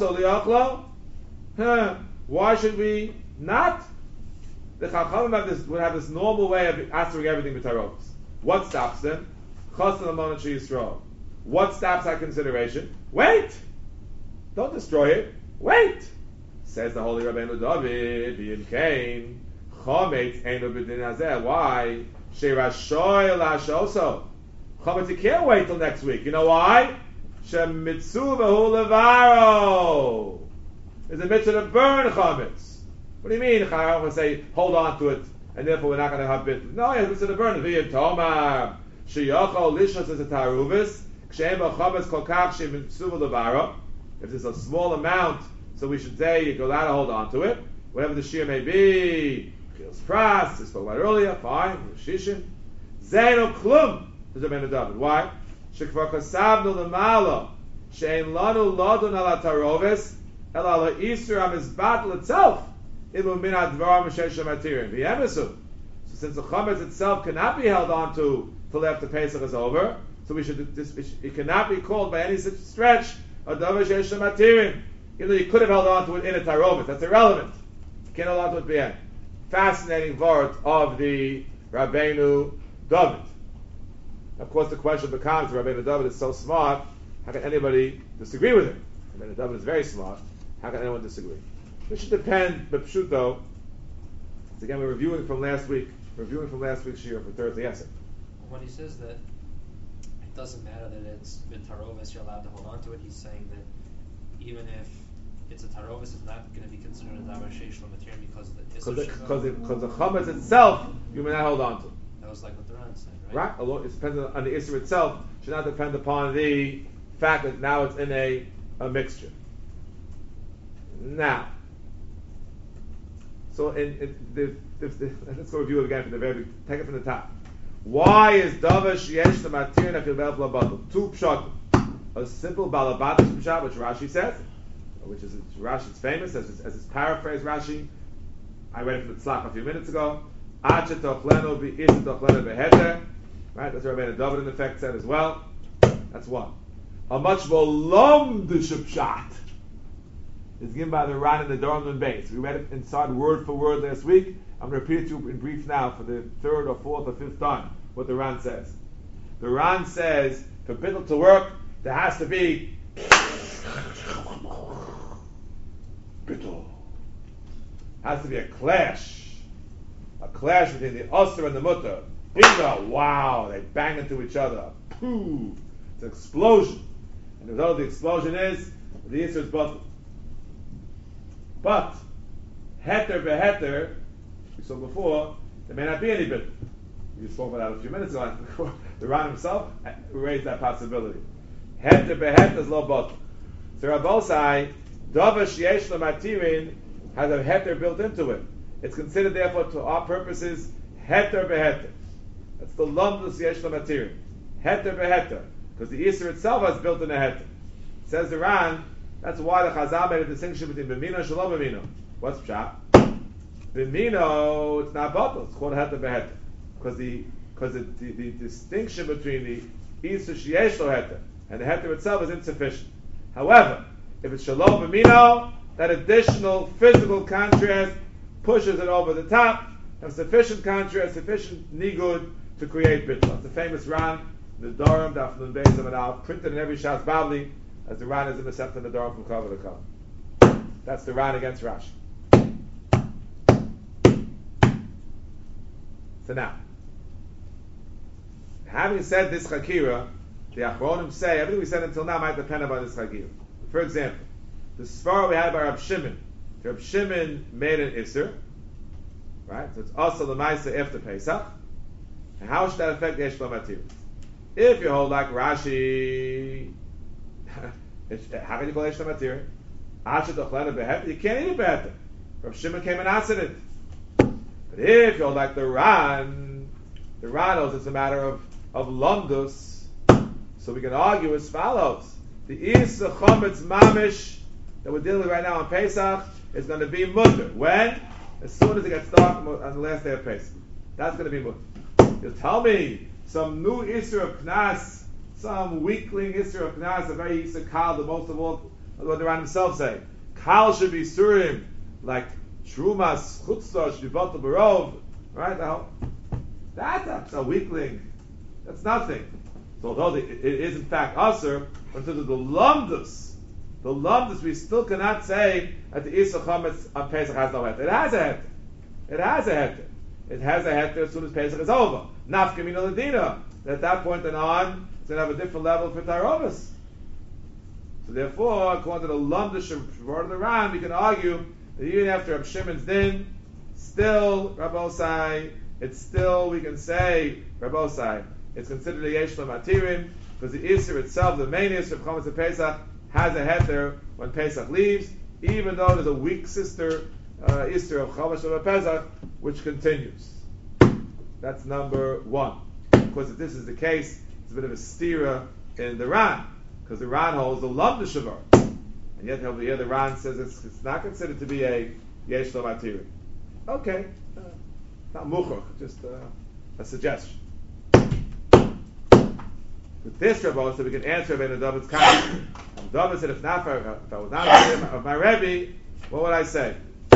S1: Why should we not? The Chachamim would have this normal way of answering everything with taros. What stops them? Chassan Amon Yisrael. What stops our consideration? Wait! Don't destroy it. Wait! Says the Holy Rabbeinu David, V'im Kain, Chometz Einu B'din Hazeh. Why? She'rashoy Lashoso. Chometz, you can't wait till next week. You know why? She'mitzu V'hu Levaro. There's a mitzvah to burn Chometz. What do you mean? Chayam will say, hold on to it, and therefore we're not going to have bit. No, it's a mitzvah to burn it. V'yim Tomar. She'yochol Lishos is a Taruvis. Ksheim Chometz Kol Kach She'mitzu V'hu Levaro. If there's a small amount, so we should say you're allowed to hold on to it, whatever the shear may be. Chil's pras, we spoke about earlier, fine. Shishin. Zeno klum. Says Rabbeinu David. Why? Shekvar kasavnu lemala she'en lanu ladun ala taroves el ala isur hamizbatl itself ilu min advar m'sheish hamatirin v'yemesu. So since the chametz itself cannot be held on to till after Pesach is over, so it cannot be called by any such stretch a davar sheish hamatirin. Even though you could have held on to it in a tarovet, that's irrelevant. You can't hold on to it beyond. Fascinating word of the Rabbeinu David. Of course, the question becomes: Rabbeinu David is so smart. How can anybody disagree with him? Rabbeinu David is very smart. How can anyone disagree? This should depend. But pshuto. Again, we're reviewing from last week. Reviewing from last week's year for Thursday. Yes.
S2: When he says that it doesn't matter that it's with tarovis, you're allowed to hold on to it. He's saying that even if it's a tarovis, it's not going to be considered a davar sheish l'matir because of the
S1: because the chametz itself you may not hold on to.
S2: That was like what the Ran said, right?
S1: Right. It depends on the isser itself. Should not depend upon the fact that now it's in a mixture. Now, so let's go review it again from the very. Take it from the top. Why is davar sheyesh l'matir nafil b'el b'labatim? Two pshatim. A simple balabatish pshat, which Rashi says, which is Rashi's famous as his paraphrase Rashi. I read it from the Tzlach a few minutes ago. Right, that's what Rabbeinu David in effect said as well. That's one. A much more long pshat is given by the Ran in the Dorman base. We read it inside word for word last week. I'm going to repeat it to you in brief now for the third or fourth or fifth time what the Ran says. The Ran says for bittul to work there has to be bittul. Has to be a clash between the Osir and the Mutter. Bingo! Wow! They bang into each other. Pooh! It's an explosion. And the result of the explosion is the Yisr is bottled. But heter beheter, we saw before, there may not be any bittul. We spoke about that a few minutes ago. The Ran himself raised that possibility. Heter beheter is lo bottled. So Rabbosai, davar sheyesh l'matirin has a heter built into it. It's considered, therefore, to our purposes, heter beheter. That's the lumdus yesh l'matirin. Heter beheter. Because the Isser itself has built in a heter. Says the Ran, that's why the Chazal made a distinction between Bimino and Shalom Bimino. What's pshat? Bimino, it's not bottle, it's called heter beheter. Because the distinction between the Isser sheyesh lo heter and the heter itself is insufficient. However, if it's Shalom Bimino, that additional physical contrast pushes it over the top, have sufficient contrast, sufficient nigud to create bittul. It's a famous Ran, the Dorim, Daf Nun Beis Amud Aleph, printed in every Shas Bavli, as the Ran is in the Sefer in the Dorim from cover to cover. That's the Ran against Rashi. So now, having said this Chakira, the Achronim say everything we said until now might depend upon this Chakira. For example, the Sfar we had by Rab Shimon. Rab Shimon made an Isser, right? So it's also the Maisa after Pesach. And how should that affect the Yesh Matir? If you hold like Rashi, how can you call Yesh Matir? You can't eat a beheter. Rab Shimon came and answered it. But if you hold like the Ran knows it's a matter of Lomdus, so we can argue as follows. The Isser Chometz Mamish that we're dealing with right now on Pesach is going to be mutter. When? As soon as it gets dark on the last day of Pesach. That's going to be mutter. You'll tell me some new Isser of Knas, some weakling Isser of Knas, a very Isser Kal, the most of all, what the Ran himself say. Kal should be Surim, like Trumas, Chutzah, should be Batal Barov. Right? Now, that's a weakling. That's nothing. So although it is in fact usher, in terms of the lumdus, we still cannot say that the Isur Chametz on Pesach has no heter. It has a heter. It has a heter. It has a heter as soon as Pesach is over. Nafka mina l'dina. At that point and on, it's going to have a different level for Tarovis. So therefore, according to the lumdus word of the Ran, we can argue that even after Reb Shimon's din, still, Rabbosai, we can say, Rabbosai, it's considered a Yesh Matirim, because the Isser itself, the main Isser of Chometz Pesach, has a heter when Pesach leaves, even though there's a weak sister Isser of Chometz Pesach, which continues. That's number one. Of course, if this is the case, it's a bit of a stira in the Ran, because the Ran holds the Lamda Shavar. And yet over here the Ran says it's not considered to be a Yesh Lo Matirim. Okay, not muchach, just a suggestion. With this Rabbi, so we can answer Rabbeinu David's comment. David said, if I was not of my Rebbe, what would I say?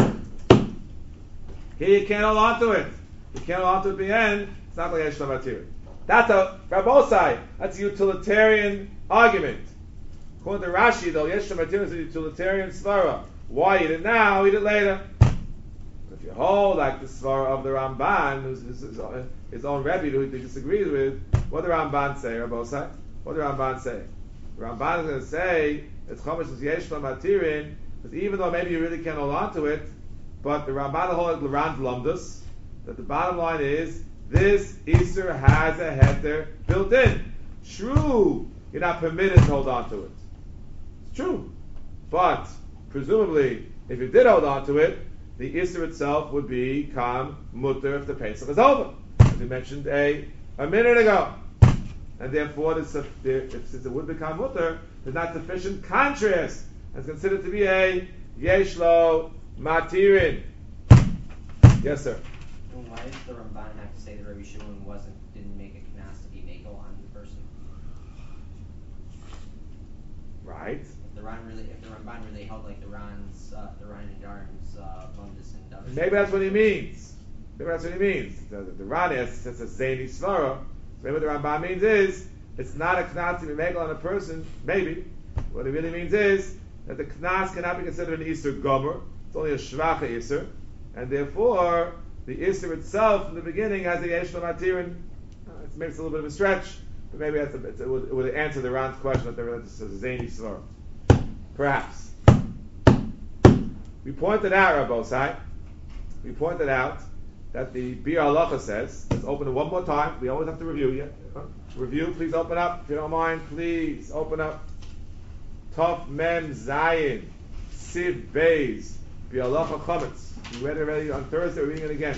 S1: Here you can't hold on to it. You can't hold on to it at the end. It's not like Yesh Lo Matirim. That's a Rabbosai. That's a utilitarian argument. According to Rashi, though, Yesh Lo Matirim is a utilitarian svara. Why eat it now? Eat it later. If you hold like the svara of the Ramban, who's his own Rebbe who he disagrees with, what did the Ramban say, Rabbosai? What did the Ramban say? The Ramban is going to say it's Chomesh is Yesh Lo Matirim, because even though maybe you really can't hold on to it, but the Ramban holds L'Ran V'Lomdus, that the bottom line is this Isser has a heter built in. True, you're not permitted to hold on to it. It's true. But, presumably, if you did hold on to it, the Isser itself would become mutter if the Pesach is over. As we mentioned a minute ago. And therefore, since it would become mutter, there's not sufficient contrast. It's considered to be a Yesh Lo Matirin. Yes, sir.
S3: And why does the Ramban have to say that Rabbi Shimon didn't make a knas to be mako on the person?
S1: Right.
S3: If the Ramban really held like the Ran and Darn's Lumdus and Davish.
S1: Maybe that's what he means. The Ran is it's a zany svara. Maybe what the Ramban means is it's not a knas to be mako on a person. Maybe what it really means is that the knas cannot be considered an Isser gomer. It's only a shvacha Isser, and therefore the Isser itself in the beginning has a Yesh Lo Matirin. It makes a little bit of a stretch, but maybe it would answer the Ran's question that it's a zany svara. Perhaps. We pointed out, Rabbosai, that the Bir Halacha says, let's open it one more time, we always have to review yet. Review, please open up, if you don't mind, please open up. Tov Mem Zayin, Siv Beis, Bir Halacha Chometz. We read it already on Thursday, we're reading it again.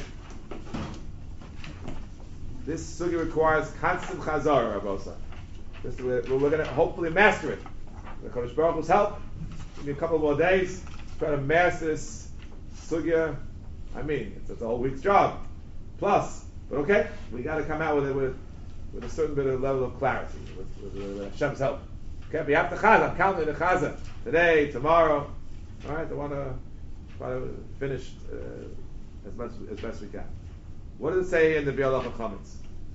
S1: This sugi requires constant chazara, Rabbosai. We're going to hopefully master it. The Kodesh Baruch Hu's help. Give me a couple more days. Try to master this sugya. I mean, it's a whole week's job. Plus, but okay, we got to come out with it with a certain bit of level of clarity with Hashem's help. Okay, we have the chazah. I'm counting the chazah today, tomorrow. All right, I want to try to finish as best we can. What does it say in the Bir Halacha Chometz?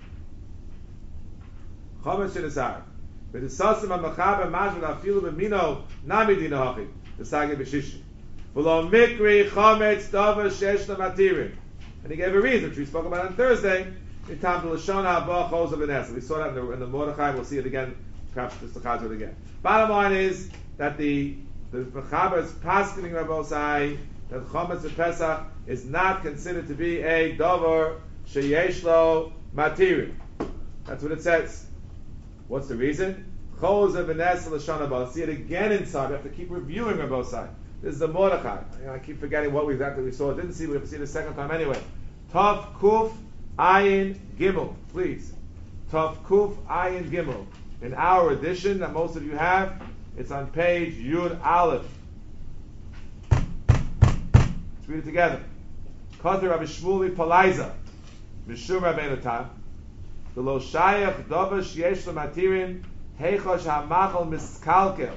S1: Chometz Shenisar. V'tisasim ha'machaber mashvil afilu b'mino nami dina hachi. T'sagid b'shishi. V'lo mikri chometz davar shesh lo matirin. And he gave a reason, which we spoke about on Thursday. In time to Lashon ha'aba chos v'nesa. We saw that in the Mordechai. We'll see it again. Perhaps just to chaz it again. Bottom line is that the machaber is paskening Rabbosai that chometz Pesach is not considered to be a davar sheyesh lo matirin. That's what it says. What's the reason? Chosa v'nesa l'shon haba. See it again inside. We have to keep reviewing Rabbosai. This is the Mordechai. I keep forgetting what exactly we saw. Didn't see. We have to see it a second time anyway. Tav Kuf Ayin Gimel. Please. Tav Kuf Ayin Gimel. In our edition that most of you have, it's on page Yud Aleph. Let's read it together. Kazir Rabbi Shmuley Palaiza. Mishum Rabbeinu Tam. The lo shayach dovash yesh lo matirin heichosh hamachal miskalkel.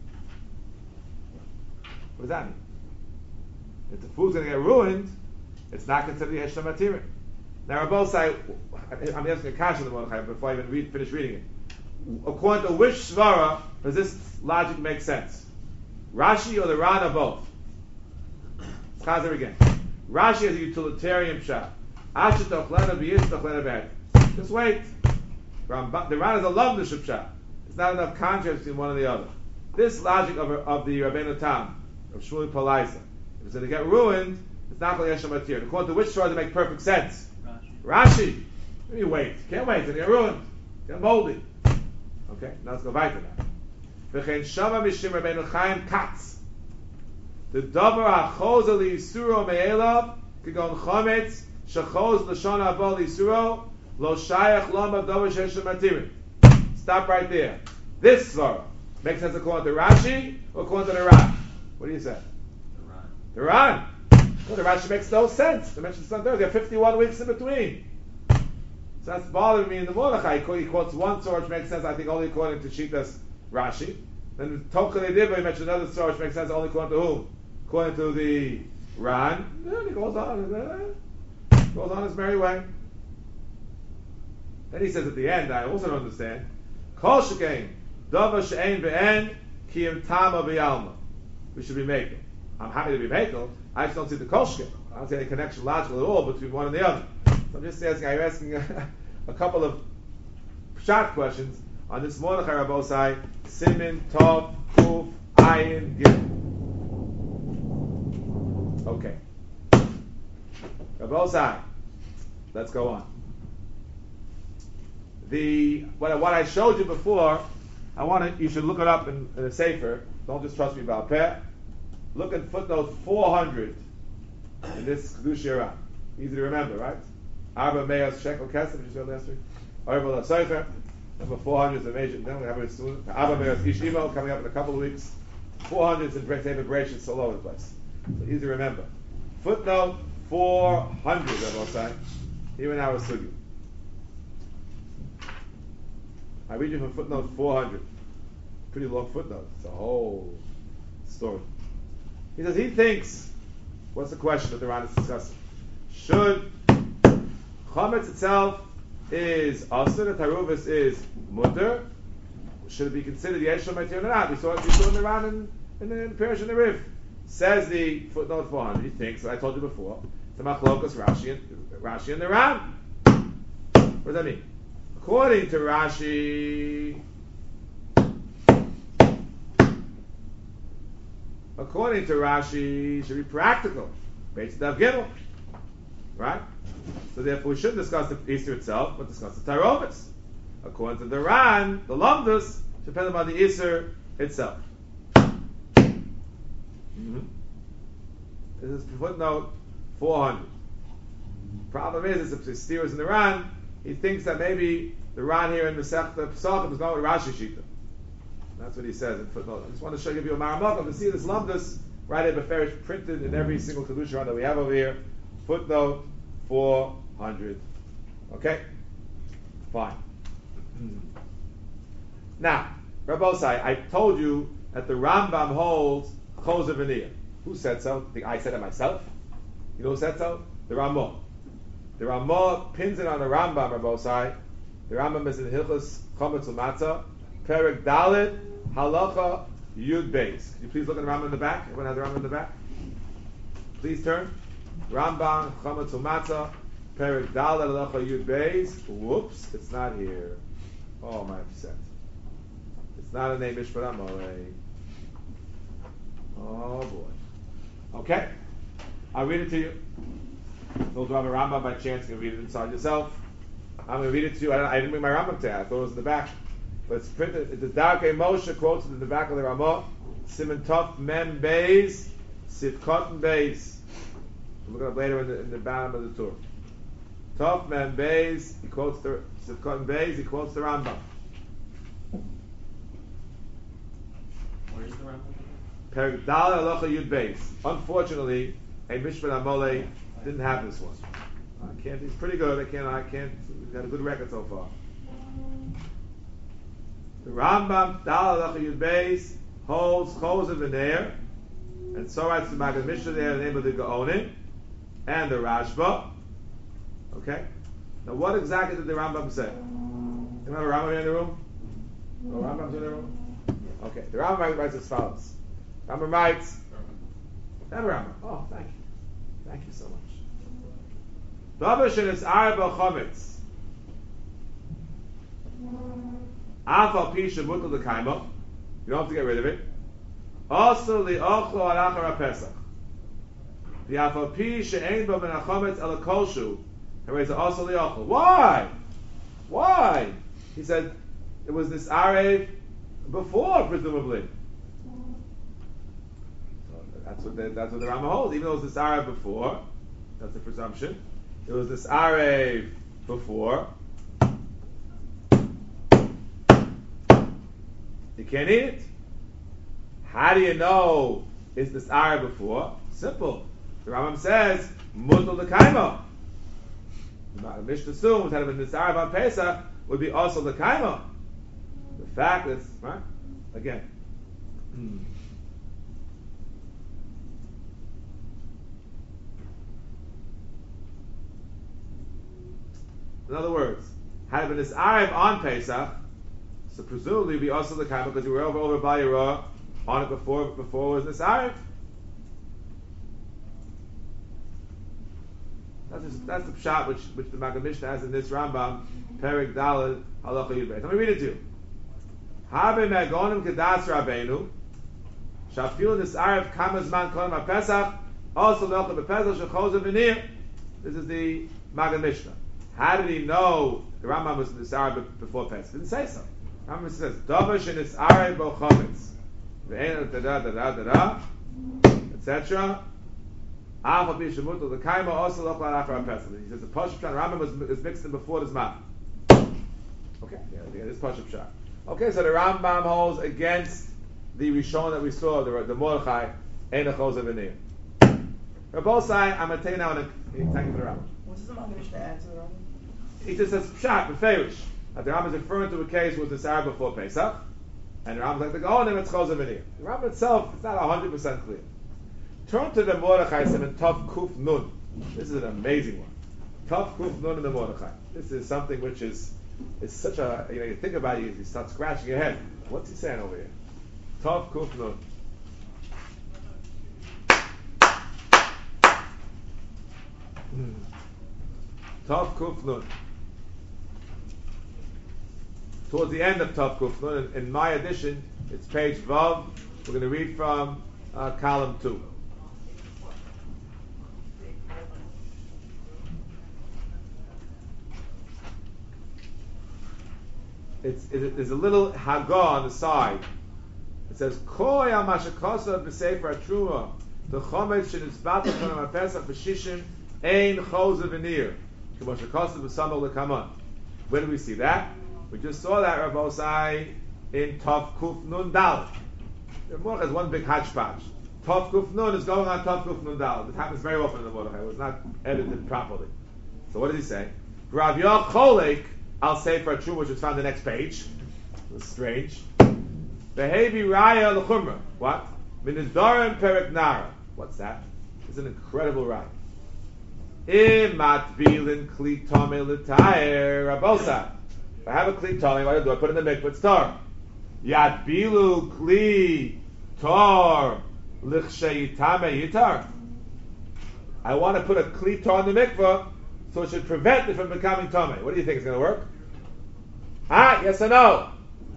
S1: What does that mean? If the food's going to get ruined, it's not considered yesh lo matirin. Now Rabbosai, I'm asking a question to the Mordechai before I even finish reading it. according to which svara does this logic make sense? Rashi or the Ran or both? Chazer again. Rashi has a utilitarian pshat. Asher tochlena b'yis tochlena b'hed. Just wait. The Ran is a love pshat. It's not enough contrast between one and the other. This logic of the Rabbeinu Tam, of Shmuel Palaisa, if it's going to get ruined, it's not going to Yeshem Matir. According to which story does it make perfect sense? Rashi. Let me wait. Can't wait. It's going to get ruined. Get moldy. Okay, now let's go weiter now. V'chein shama mishim Rabbeinu Chaim Katz. The davar hachoz li yisuro me'elav kigon chometz shechoz l'shon haba li yisuro lo shayach lama davar she'eshem matirin. Stop right there. This svara makes sense according to Rashi or according to the Ran? What do you say? The Ran. Well, the Rashi makes no sense. They mentioned something there. There are 51 weeks in between. So that's bothering me in the Mordechai. He quotes one source which makes sense, I think, only according to Shitas Rashi. Then Tocha Nediba, he mentioned another source which makes sense only according to whom? According to the Ran. Then he goes on his merry way. Then he says at the end, I also don't understand, Kol Shekain, Dava She'ein Be'en, Kiyim Tama B'Yalma. We should be making. I'm happy to be making. I just don't see the Kol Shekain. I don't see any connection logical at all between one and the other. So I'm just asking, I'm asking a couple of short questions on this Mordechai Rabbosai, Simin, Tov, Kuf, Ayin, Gimel. Okay. Rabbosai, let's go on. What I showed you before, you should look it up in a sefer. Don't just trust me about peh. Look at footnote 400 in this Kedusha Ran. Easy to remember, right? Arba Meos Shekel Kesef, which you said last week. Arba La Sefer. Number 400 is a major. Then we have it soon. Arba Meos Ishimo coming up in a couple of weeks. 400 is in David Bereshit, all over the place. So easy to remember. Footnote 400, I will say. Here in our studio. I read you from footnote 400. Pretty long footnote. It's a whole story. He says he thinks, what's the question that the Ran is discussing? Should Chometz itself is Asur, the Taruvis is Mutter? Should it be considered Yeshua Matir or not? We saw it in the Ran in the Parish and the Rif. Says the footnote 400. He thinks, I told you before, it's a Machlokas Rashi and the Ran. What does that mean? According to Rashi, it should be practical. Based on Dav Gimel. Right? So therefore we shouldn't discuss the Easter itself, but discuss the Tarovis. According to the Ran, the Lamdus depends on the Easter itself. Mm-hmm. This is footnote 400. Problem is, if the steer is in the Ran, he thinks that maybe the Ran here in the Pesachim is going with Rashi Shita. That's what he says in footnote. I just want to show you a Maramokam to see this Lamdus right at Beferish printed in every single Kedusha that we have over here. Footnote 400. Okay? Fine. Now, Rabbosai, I told you that the Rambam holds Choser V'niyah. Who said so? I think I said it myself. You know who said so? The Ramah. The Ramah pins it on the Rambam, Rabbosai. The Rambam is in Hilchos Chometz U'Matzah, Perek Dalet, Halacha Yud Beis. Could you please look at the Rambam in the back? Everyone has the Rambam in the back? Please turn. Rambam, Chometz U'Matzah, Perek Dalet, Halacha Yud Beis. Whoops, it's not here. Oh, my upset. It's not a name Mishpat Amalei. Oh boy. Okay. I'll read it to you. Those who have a Rambam by chance can read it inside yourself. I'm going to read it to you. I didn't bring my Rambam today. I thought it was in the back. But it's printed. It's the Darkei Moshe quotes it in the back of the Ramah. Siman Tov Mem Beis, Sivkot Beis. We'll look it up later in the bottom of the Torah. Tov Mem Beis. He quotes the Sivkot Beis. He quotes the Rambam.
S3: Where's the Rambam?
S1: Perek Dalet Halacha Yud Beis. Unfortunately, a Mishpat Amalei didn't have this one. I can't. He's pretty good. I can't. He's got a good record so far. The Rambam Dalet Halacha Yud Beis holds Choser V'Neir, and so writes the Maggid Mishnah there in the name of the Gaonim and the Rashba. Okay. Now, what exactly did the Rambam say? You have a Rambam here in the room? Oh, Rambam's doing it wrong? Okay, the Rambam writes as follows. Rambam writes, Rambam. Oh, thank you. Thank you so much. Dabashin is arba chometz. Afal pisha mutal the kaima. You don't have to get rid of it. Also li'ochlo alachar pesach. The afal pisha ein bo ben achometz el kolshu. And it's also li'ochlo. Why? Why? He said it was this arev before, presumably. So that's what the Rama holds. Even though it was this arev before, that's the presumption. It was this arev before. You can't eat it. How do you know is this arev before? Simple. The Rambam says mutal l'kaimo. The Mishnah assumes that if this arev on Pesach would be also l'kaimo. The fact is, right? Again. In other words, had it been this arev on Pesach, so presumably it would be also l'kaimo because you were over by Yerah on it before it was this arev. That's the pshat which the Maggid Mishnah has in this Rambam, Perek Daled Halacha Yud Beis. Let me read it to you. Habe me'agonim kedas Rabbeinu, shafil nisarev kamazman kolam haPesach, also le'ochel bePesach shechozer v'nir. This is the Maggid Mishnah. How did he know the Rambam was nisarev before Pesach? Didn't say so. Rambam says davar shenisarev bo chometz ve'en da da da da da, etc. Alpha Bisha Mutal, the Kaima also look like after our Pesach. He says the Pashup Shah, Rambam was mixed in before his mouth. Okay, yeah, this Pashup Shah. Okay, so the Rambam holds against the Rishon that we saw, the Mordechai, Ein Echos Avenir. Rabosai, I'm going to tell you now, thank you for the Rambam.
S5: What does the Maggid Mishnah add to the Rambam?
S1: He just says, Pshat, Beferish, that the Rambam is referring to a case with the Sarah before Pesach, and the Rambam is like, oh, and then it's Chos Avenir. The Rambam itself is not 100% clear. Turn to the Mordechai in Tov Kuf Nun. This is an amazing one. Tov Kuf Nun in the Mordechai. This is something which is such a, you think about it, you start scratching your head. What's he saying over here? Tov Kuf Nun. Tov Kuf Nun. Towards the end of Tov Kuf Nun, in my edition, it's page Vav. We're going to read from column 2. There's a little Hagah on the side. It says, Koi al mashakasa b'sefer truma the chometz shenizbata from Pesach b'shishim ein chozer v'nir k'mashakasa b'samol l'kaman. Where do we see that? We just saw that Rabosai in Tov Kuf Nun Dal. The Mordechai has one big hodgepodge. Tov Kuf Nun is going on Tov Kuf Nun Dal. This happens very often in the Mordechai. It was not edited properly. So what does he say? Rav Yoch Cholek I'll say for a true, which is found on the next page. It's strange. Behavi Raya L'chumra. What? Minizarim Perek Nara. What's that? It's an incredible raya. Imat Bilin Kli Tome L'Tayer Rabosa. If I have a Kli Tome, what do I put in the mikvah? It's tar. Yad Bilu Kli Tar L'Chshei Tame Yitar. I want to put a Kli Tar in the mikvah, so it should prevent it from becoming Tomei. What do you think is going to work? Yes or no?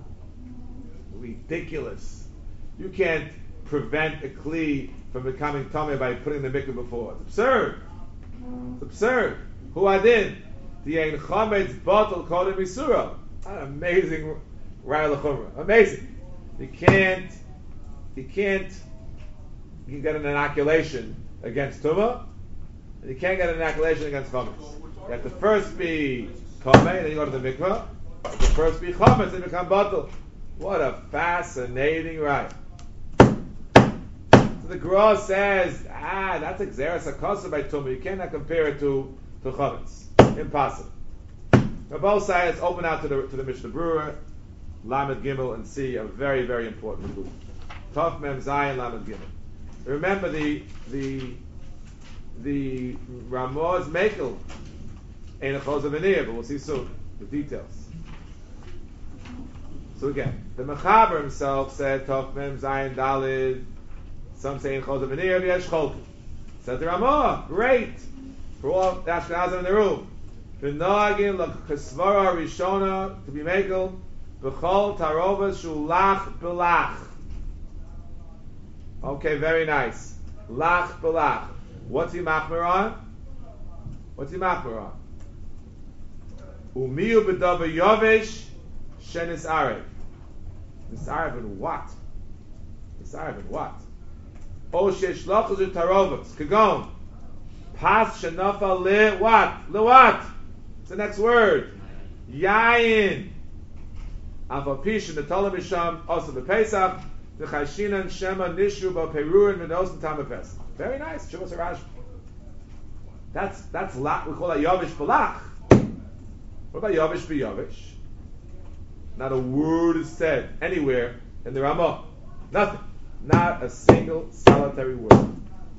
S1: Ridiculous. You can't prevent a Kli from becoming Tomei by putting the mikvah before. It's absurd. It's absurd. Who adin? The Ein Chometz Batel Kodem Yisura. An amazing Raya L'Chumra. Amazing. You can get an inoculation against Tumah, and you can't get an inoculation against Chometz. You have to first be Tomei, then you go to the mikvah. You have to first be Chometz, then become Batel. What a fascinating Raya. So the Gra says, that's Xeris HaKosa by Tumah. You cannot compare it to Chometz. Impossible. Now both sides open out to the Mishnah Berurah, Lamed Gimel and C, a very, very important book. Tov Mem Zayin Lamed Gimel. Remember the Ramaz Mekel ain't a Chos Avenir, but we'll see soon the details. So again, the Mechaber himself said Tov Mem Zayin Dalid. Some say in Chol Venir V'yesh Cholku. Said the Ramah, great for all the Ashkenazim in the room. V'noagin l'chesvara rishona to be mekel b'chol tarovas shulach b'lach. Okay, very nice. Lach b'lach. What's he machmer on? What's he machmer on? Umiyu b'dava yovesh shenis arev. Nisarev in what? Nisarev in what? O sheshlachos utarovas. Kagon. Pas shenafa le what? Le what? It's the next word. Yayin. Avapish in the Tolam Misham also the Pesach. The Chashinan Shema Nishu Ba Peruin Menos and Tamapes. Very nice. Shuvas Arash. That's lach. We call that Yavish Balach. What about Yavish B'Yavish? Not a word is said anywhere in the Ramah. Nothing. Not a single solitary word.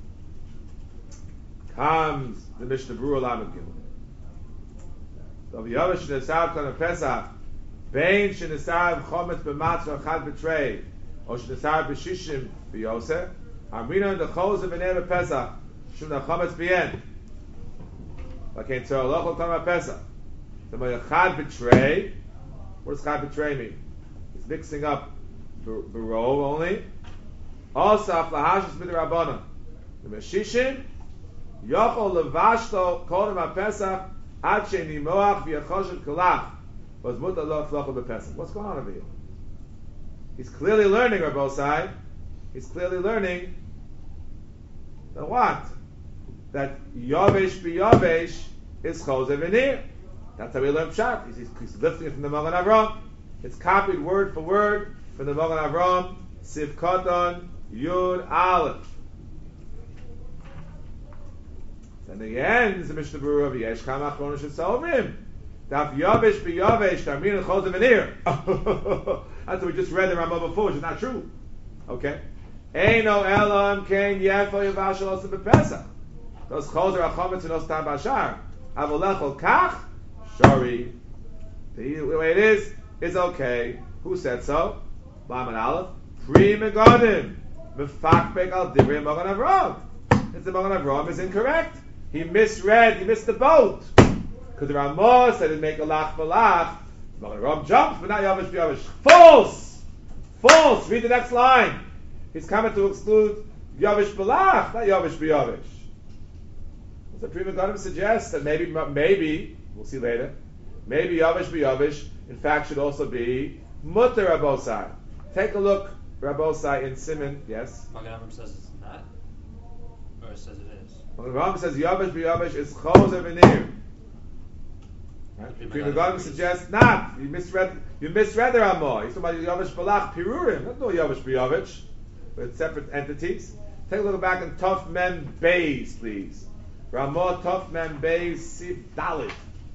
S1: Comes the Mishnah Berurah Lamed Gimel. So Yavish Nesav Kana Pesach. Bein Shenesav Chometz B'Matzah Chad B'Trei. O Shenesav B'Shishim B'Yoseh. Amrina in the Choz of B'Nei Pesach. Shum Chometz B'Yen. V'kein Tzor Lochol Kana Pesach. The Chad B'Trei. What does Chad B'Trei mean? It's mixing up B'Rov only. Also, Aflahashis B'Derabbanan. The Meshishim Yochol Levashto Kodem HaPesach Ad Sheini Moach V'Yachoshet Kolach Was Mutar Lo Flochel B'Pesach. What's going on over here? He's clearly learning, Rabbosai. He's clearly learning that what? That Yovesh B'Yovesh is Choser V'Nir. That's how we learn Pshat. He's lifting it from the Magen Avram. It's copied word for word from the Magen Avram. Siv Koton Yud Aleph. And the end is the Mishnah Berurah of Yesh Kamach Rosh Hashanah. Daf Yavish B'Yavish Tarmin Choser V'Nir. That's what we just read the Ramah before, which is not true. Okay. Eino Elam Kain Yefo Yavashal Osa B'Pesach. Those Choser Achometz and those Tam Bashar. Avolechol Kach Shari. The way it is okay. Who said so? Lamed Aleph. Pri Megadim. Mefakbek Al Divrei Magen Avram. It's the Magen Avram is incorrect. He misread. He missed the boat. Because the Ramah said it'd make a lach balach. Magen Avram jumps, but not Yavish B'Yavish. False. False. Read the next line. He's coming to exclude Yavish balach, not Yavish B'Yavish. So Pri Megadim suggests that maybe we'll see later. Maybe Yavish B'Yavish in fact should also be Mutar Rabbosai. Take a look, Rabbosai in Simon. Yes.
S2: Magen Avram says it's not, or it says it is.
S1: Magen Avram says Yavish B'Yavish is Choser V'Nir. Right? Pri Megadim suggests not. You misread the Ramah. He's talking about Yavish Balach Pirurim. Not no Yavish B'Yavish, but separate entities. Take a look back in Tov Mem Beis, please. Ramah Tov Mem Beis Sif Dalit.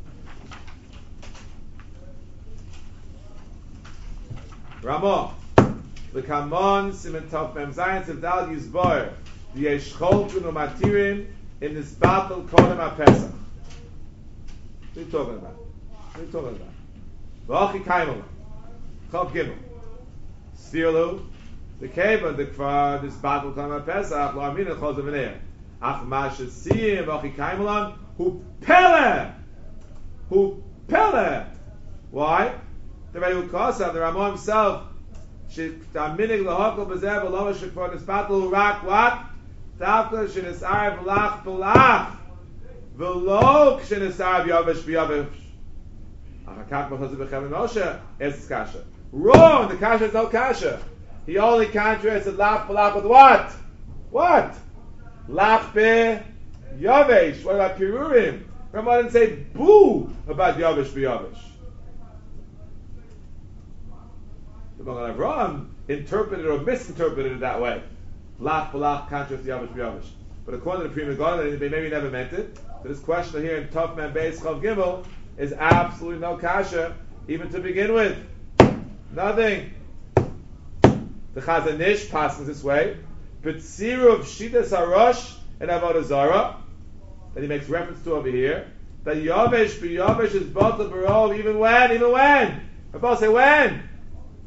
S1: Ramah. The Kamon Simen Tov Mem Zayin Sif Dalit Yizboyer. The Yeshchol Kunu Matirim in this battle Kodem HaPesach. What are you talking about? What are you talking about? V'achi Kaimel. Chav Gimel. Stirlu. The Keva, the Kfar, this battle Kodem HaPesach. Lo Amin El Choser V'Nir. Ach Masha Siyim V'achi Kaimelon. Hu Pele. Hu Pele. Why? The Reyu Kosav, the Ramah himself, Shitaminig L'Hokol B'Zeh V'Loma Shekfor, this battle Rak what? Tavka Shenisar V'Lach B'Lach V'Lo Shenisar V'Yavish B'Yavish Achakak B'Chazir B'Chem Moshe is Kasha. Wrong! The Kasha is no Kasha. He only contrasted Lach B'Lach with what? What? Lach B'Yavish. What about Pirurim? Ramah didn't say boo about Yavish B'Yavish. The Magen Avram interpreted or misinterpreted it that way. Lach b'lach contrast Yavish b'Yavish. But according to the Pri Megadim, they maybe never meant it. So this question here in Tov Mem Beis Chav Gimel is absolutely no kasha, even to begin with. Nothing. The Chazon Ish passes this way. B'tziru of Shitas Harosh and Avodah Zarah, that he makes reference to over here, that Yavish b'Yavish is both the Barov even when? Rabbi say when?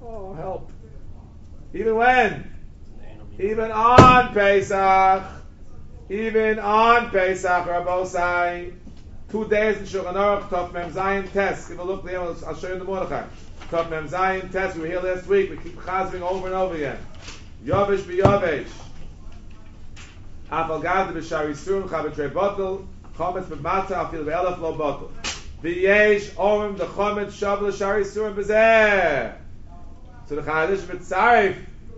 S1: Oh, help. Even when?
S2: Even
S1: Even on Pesach. Even on Pesach, Rabbosai. 2 days in Shulchan Aruch, Tov Mem Zayin test. Give a look there, I'll show you in the Mordechai. Tov Mem Zayin test, we were here last week, we keep chazing over and over again. Yovish b'yovish. Afal gad b'shari surim, chabetrei botel, chometz b'matza, afil b'elef lo botel. V'yesh orim the chometz shav l'shari surim b'zeh. So the Chayadish v'tzarif,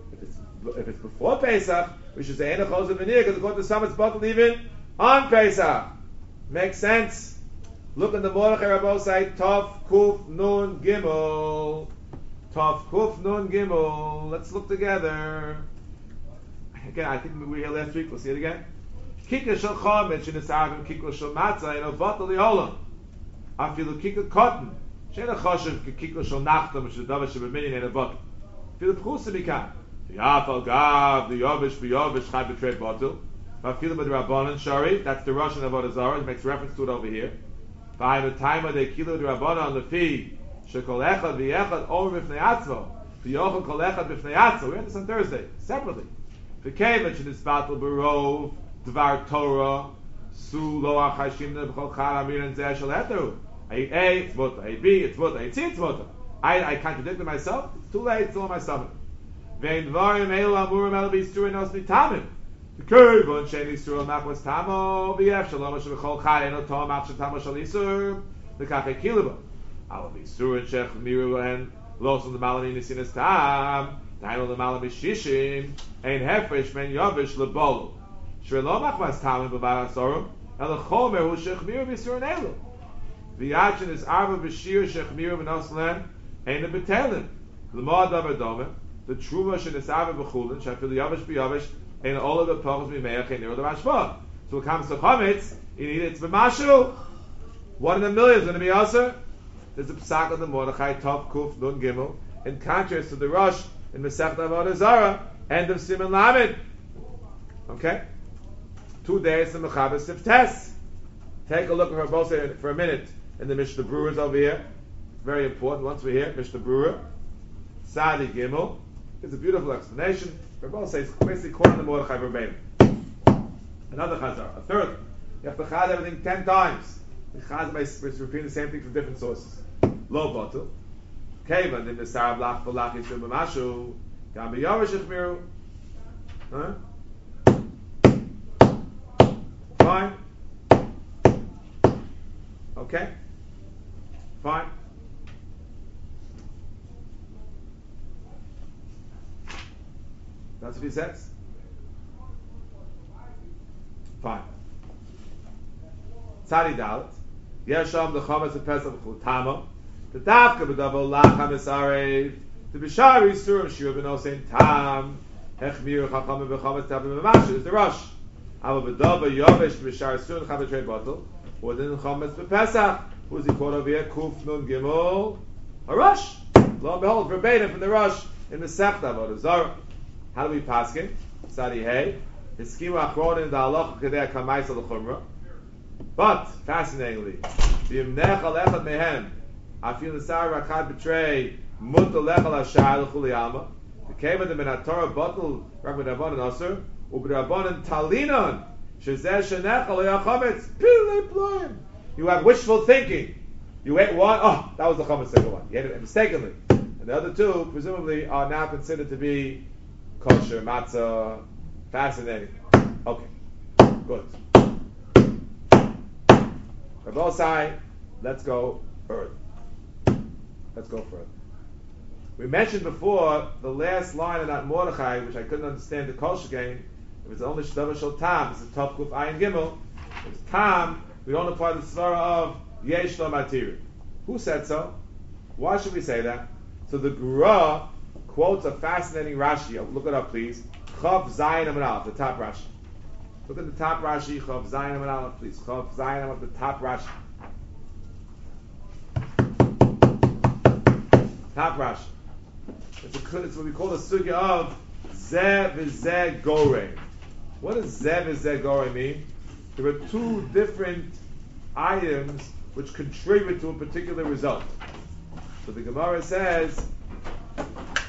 S1: if it's before Pesach, we should say Enech Ozer V'nir, because according to some it's bottled even on Pesach. Makes sense. Look in the Mordechai Rabbosai, Tov Kuf Nun Gimel. Tov Kuf Nun Gimel. Let's look together. Again, I think we were here last week. We'll see it again. Kikla Shel Chomet Shenisarvim Kikla Shel Matzah Eno Bottle Li'olam. Afilu Kikla Cotton She'ena Choshev Kikla Shel Nachtam which is the Davar Shebeminin Eno Bottle. Afilu Pchusa Mikan. Yafal Gav the Yovish v'Yovish Chai B'Trei Bottle. Afilu B'Drabanan Shari. That's the Russian of Avodah Zarah. It makes reference to it over here. V'Hainu Taima De Kilu D'Rabanan Lefi Shekol Echad V'Echad Omer B'Fnei Atzmo V'Yochel Kol Echad B'Fnei Atzmo. We had this on Thursday separately. V'Kevach in this battle Barov Dvar Torah Su Lo Achashim B'Chol Chal Amir and Zeh Shel Heteru. A it's mutter. A B it's mutter. A C it's mutter. I contradicted myself. It's too late. It's all my stomach. Vein Dvarim Elu Amurim Elu B'Yistur Enos Mitamim. V'Kurvon Shein Yistur Machmas Tamo V'Yev Shalom Hashem B'Chol Chal Eno Tom Machshav Tamo Shal Yisur V'Kachei Kilabo. Al B'Yistur and Shech Miru and Los on the Malami Nisinas Tam. Daino the Malami Shishim Ein Hefresh Men Yovish LeBolu. Shrelo Machmas Tamim B'Var Asorum El Chomer Hu Shech Miru B'Yistur Elu. V'Yachin is Arba B'Shir Shech Miru B'Noslen Ein B'Telim. L'Mod Davar Domim. The Truma Shenisava B'Chulin Shafil Yovish B'Yovish Ein all of the Pachos B'Meach Ein Nero the Mashma. So when it comes to Chometz, you need it's B'Mashu. 1 in a million is going to be Aser. There's a Psak of the Mordechai Tov Kuf Nun Gimel in contrast to the Rosh in Masechta Avodah Zarah, end of Siman Lamed. Okay? 2 days in Mechaber Siftes. Take a look at her both for a minute in the Mishnah Brewers over here. Very important. Once we're here, Mishnah Brewer, Sadi Gimel. It's a beautiful explanation. Rabbah says basically quoting the Mordechai verbatim. Another Chazar, a third. You have to chaz everything 10 times. The chaz by repeating the same thing from different sources. Lo bottle. Kevan in the Sarab Lach Balach Yisrael B'Mashu. Gam B'Yovish Ichmiru. Fine. Okay. Fine. That's what he says. Fine. Tzadi Dalet. Yesham the Chometz of Pesach B'Chutama. The Davka B'Davo Lacham Esarev. The B'Shari Surim Shir B'Nosein Tam. Hechmir Chacham B'Chometz Tabim B'Mashu is the Rosh. Ava B'Davo Yovish B'Shari Surim Chabetrei Botel. Within Chometz B'Pesach. Who's he quote over here? Kuf Nun Gimel. A Rosh. Lo and behold, verbatim from the Rosh in the Sechta Avodah Zarah. How do we pass him? Sadi Hey. His schema achron in the halacha kedei kamais al chumra. But fascinatingly, v'imnech al echad mehem afil nisar rakad betray mutal lechal hashar l'chuli alma. The keva the menatora bottle rak b'davanan aser u'b'davanan talinon shezeh shenechal yachametz pilei ployim. You have wishful thinking. You ate one. Oh, that was the chametz second one. You ate it mistakenly, and the other two presumably are now considered to be kosher matzah. Fascinating. Okay, good. Rabbosai, let's go further. Let's go further. We mentioned before the last line of that Mordechai, which I couldn't understand the kosher game. If it's only shdavar shel tam, it's a top kuf ayin gimel. If it's tam, we don't apply the svara of yesh lo matiri. Who said so? Why should we say that? So the Gra quotes a fascinating Rashi. Look it up, please. Chav Zayin Amud Aleph, the top Rashi. Look at the top Rashi. Chav Zayin Amud Aleph, please. Chav Zayin Amud Aleph, the top Rashi. Top Rashi. It's what we call the sugya of Zeh v'Zeh Gorei. What does Zeh v'Zeh Gorei mean? There are two different items which contribute to a particular result. So the Gemara says,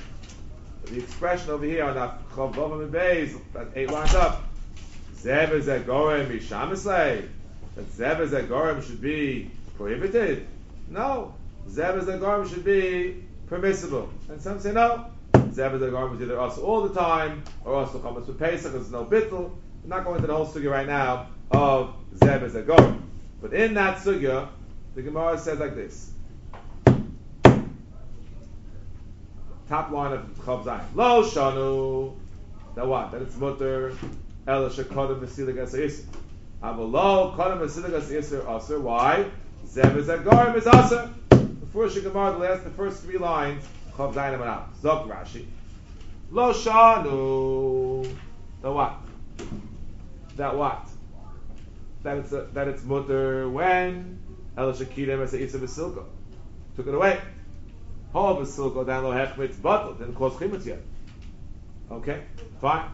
S1: the expression over here on that Chav Vavam and Beis, that 8 lines up, Zev is a Gorem Mishamislei, that Zev is a Gorem should be prohibited. No, Zev is a Gorem should be permissible. And some say no, Zev is a Gorem is either us all the time, or also Chametz for Pesach, there's no bittul. We're not going into the whole sugya right now of Zev is a Gorem. But in that sugya, the Gemara says like this. Top line of Chav Zayin. Lo shanu. That what? That it's mutter. Ela shekodem mesilig es yisr. Aval lo kodem mesilig es yisr aser. Why? Zev is a Gorem is aser. Before Gemara, the first 3 lines, Chav Zayin and out. Zok Rashi. Lo shanu. The what? That what? That it's mutter when Ela shekidem es yisr v'silko. Took it away. Hol v'silko down lo hechmitz batel. Didn't cause chimitz yet. Okay, fine.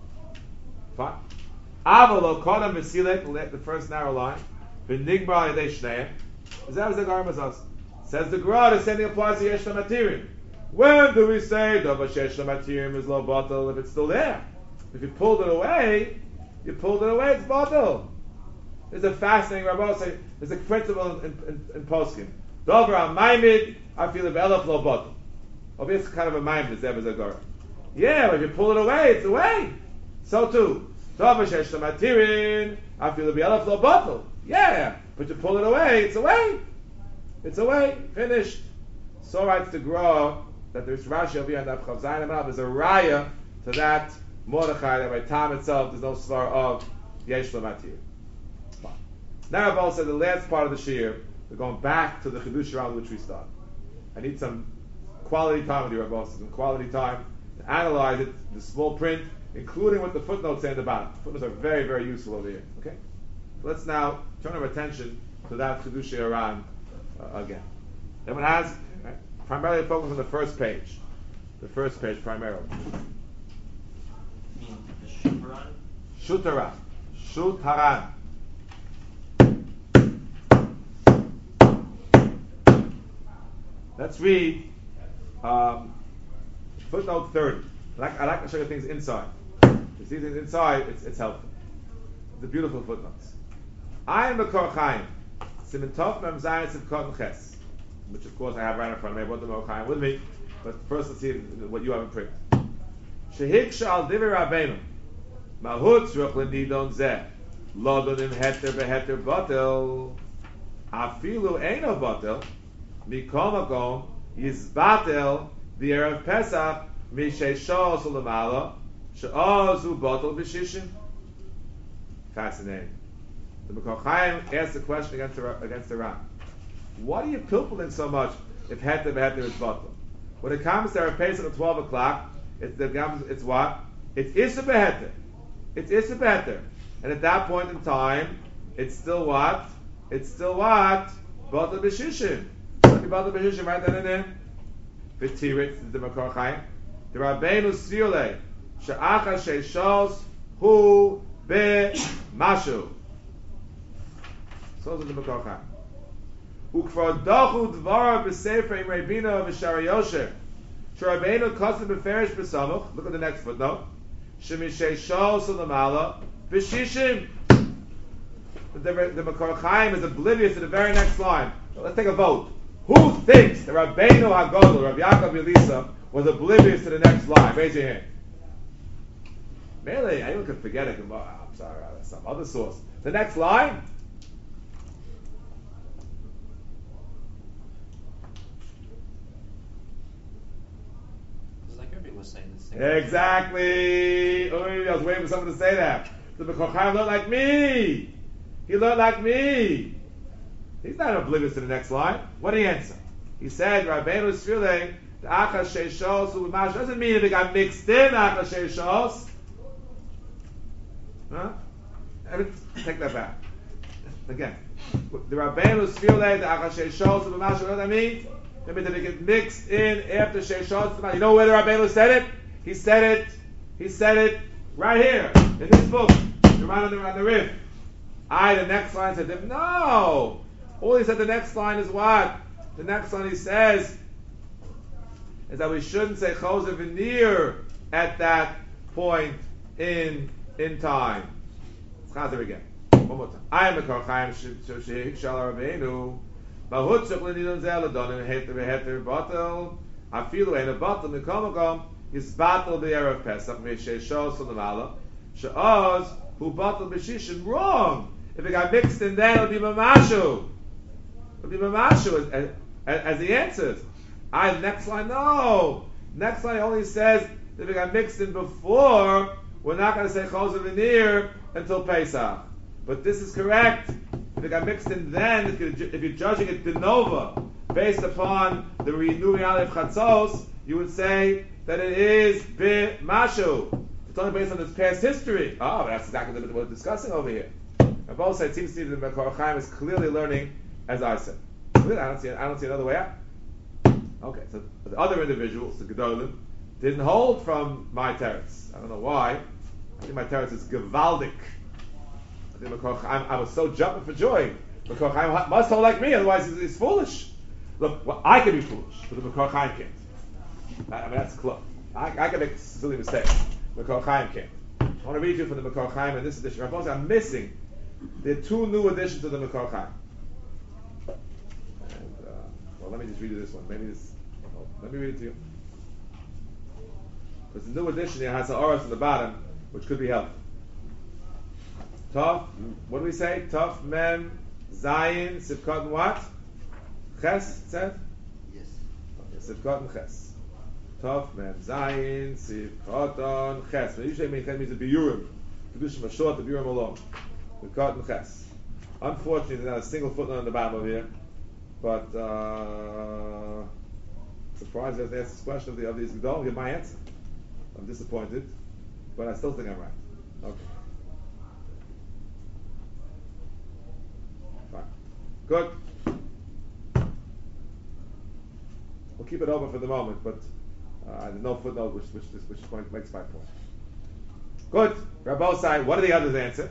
S1: Avalo kodam v'silek, the first narrow line. V'nigbar yedei shneim. Zev is a Gorem is aser. Says the Gemara, the same thing applies to Yesh Matirim. When do we say Dava Yesh Matirim is lo batel if it's still there? If you pulled it away, it's batel. There's a fascinating Rabbi say there's a principle in Poskim. Dover Maimid, I feel if Elef lo batel. Obviously, it's kind of a Maimid. Zev is a Gorem. Yeah, but if you pull it away, it's away. So too. Dava Yesh Matirim, I feel if Elef lo batel. Yeah, but you pull it away, it's away. It's away, finished. So writes the Gra that there's Rashi over here on that Chav Zayin Amar. There's a raya to that Mordechai that by time itself there's no svar of Yesh Lamatir. Now Rabbi said the last part of the Shir, we're going back to the Chidush around which we started. I need some quality time with you, Rabbi, some quality time to analyze it, the small print, including what the footnotes say in the bottom. Footnotes are very, very useful over here. Okay? Let's now turn our attention to that Chidush around again. Everyone has primarily focused on the first page. The first page primarily.
S2: You mean the Shutaran?
S1: Shutaran. Let's read footnote 30. I like to show you things inside. To see things inside, it's helpful. The beautiful footnotes. I am a Kor Chaim. Siman Tov Mem Zayin Sivkot Ches, which of course I have right in front of me. I brought the Kor Chaim with me, but first let's see what you have in print. Shehiksha al Divrei Rabbeinu Mahut Tzruch L'Nidon Zeh Lodon Im Heter Beheter Batel Afilu Eino Batel Mikol Makom Yizbatel V'Erev Pesach Mishei Ulamala She'ozu Batel B'Shishim. Fascinating. The Kor Chaim asked the question against the Ram. What are you pilpling so much if Heter Beheter is Batel? When it comes to Erev Pesach at 12 o'clock, it's what? It's Issa Beheter. It's Issa Beheter. And at that point in time, it's still what? It's still what? Batel B'Shishim. Batel B'Shishim right then and then. V'tirit, the Kor Chaim. The Rabbeinu Siyolei, She'acha She'shos Hu Be-Mashu. So is the Kor Chaim. Ukvar Dachu Dvara B'Sefer Imrei Bina V'Shara Yosher. She'Rabbeinu Kosim B'Ferish B'Samuch. Look at the next footnote. Shemishei Shos Ulamala B'Shishim. The Kor Chaim is oblivious to the very next line. So let's take a vote. Who thinks that Rabbeinu HaGodol, Rabbi Yaakov Yelisa, was oblivious to the next line? Raise your hand. Really, anyone could forget it. I'm sorry, some other source. The next line.
S2: It's like everybody was saying this thing.
S1: Exactly. I was waiting for someone to say that. The Kor Chaim learned like me. He learned like me. He's not oblivious to the next line. What did he answer? He said, Rabbeinu Sfilei, the Acha Sheishos U'Mash doesn't mean if it got mixed in Acha Sheishos. Huh? Take that back. Again. The Rabbeinu Sfilei, the Acha Sheishos U'Mash, what does that mean? That means that it gets mixed in after Sheishos. You know where the Rabbeinu said it? He said it right here, in his book. The right on the Rif. The next line said, no! All he said the next line is what? The next line he says, is that we shouldn't say choser v'nir at that point in time. Let's chazer again. One more time. I am a korchaim shal Rabbeinu. Bahutzuk l'nidon zeh l'donim heter v'heter batel. Afilu ein a batel mikom is batel b'erev Pesach v'sheshos l'mala. She'oz who batel b'shishim wrong. If it got mixed in, then it'll be mamashu. It'll be mamashu as he answers. Next line, no. Next line only says that if it got mixed in before, we're not going to say choser v'nir until Pesach. But this is correct. If it got mixed in then, if you're judging it de novo, based upon the new reality of Chatzos, you would say that it is b'mashu. It's only based on its past history. Oh, that's exactly what we're discussing over here. And both sides seems to me that the Mekor Chaim is clearly learning, as I said. I don't see another way out. Okay, so the other individuals, the Gedolim, didn't hold from my teretz. I don't know why. I think my teretz is Gevaldik. I think Mekor Chaim, I was so jumping for joy. Mekor Chaim must hold like me, otherwise he's foolish. Look, well, I can be foolish, but the Mekor Chaim can't. I mean, that's close. I can make silly mistakes. Mekor Chaim can't. I want to read you from the Mekor Chaim in this edition. I'm missing. There are two new additions to the Mekor Chaim. And, well, let me just read you this one. Let me read it to you. Because the new edition here has an oros on the bottom, which could be helpful. Tov, what do we say? Tov, Mem, Zayin, Sivkot, and what? Ches, it said?
S6: Yes.
S1: Okay, Sivkot and Ches. Tov, Mem, Zayin, Sivkot, and Ches. But usually it means the Biyurim. Kedushim are short, the Biyurim are long. Sivkot and Ches. Unfortunately, there's not a single footnote on the bottom of here. But, surprised that they asked this question of these Gedolim, give my answer. I'm disappointed, but I still think I'm right. Okay. Fine. Good. We'll keep it open for the moment, but there's no footnote which makes my point. Good. Rabbosai, what do the others answer?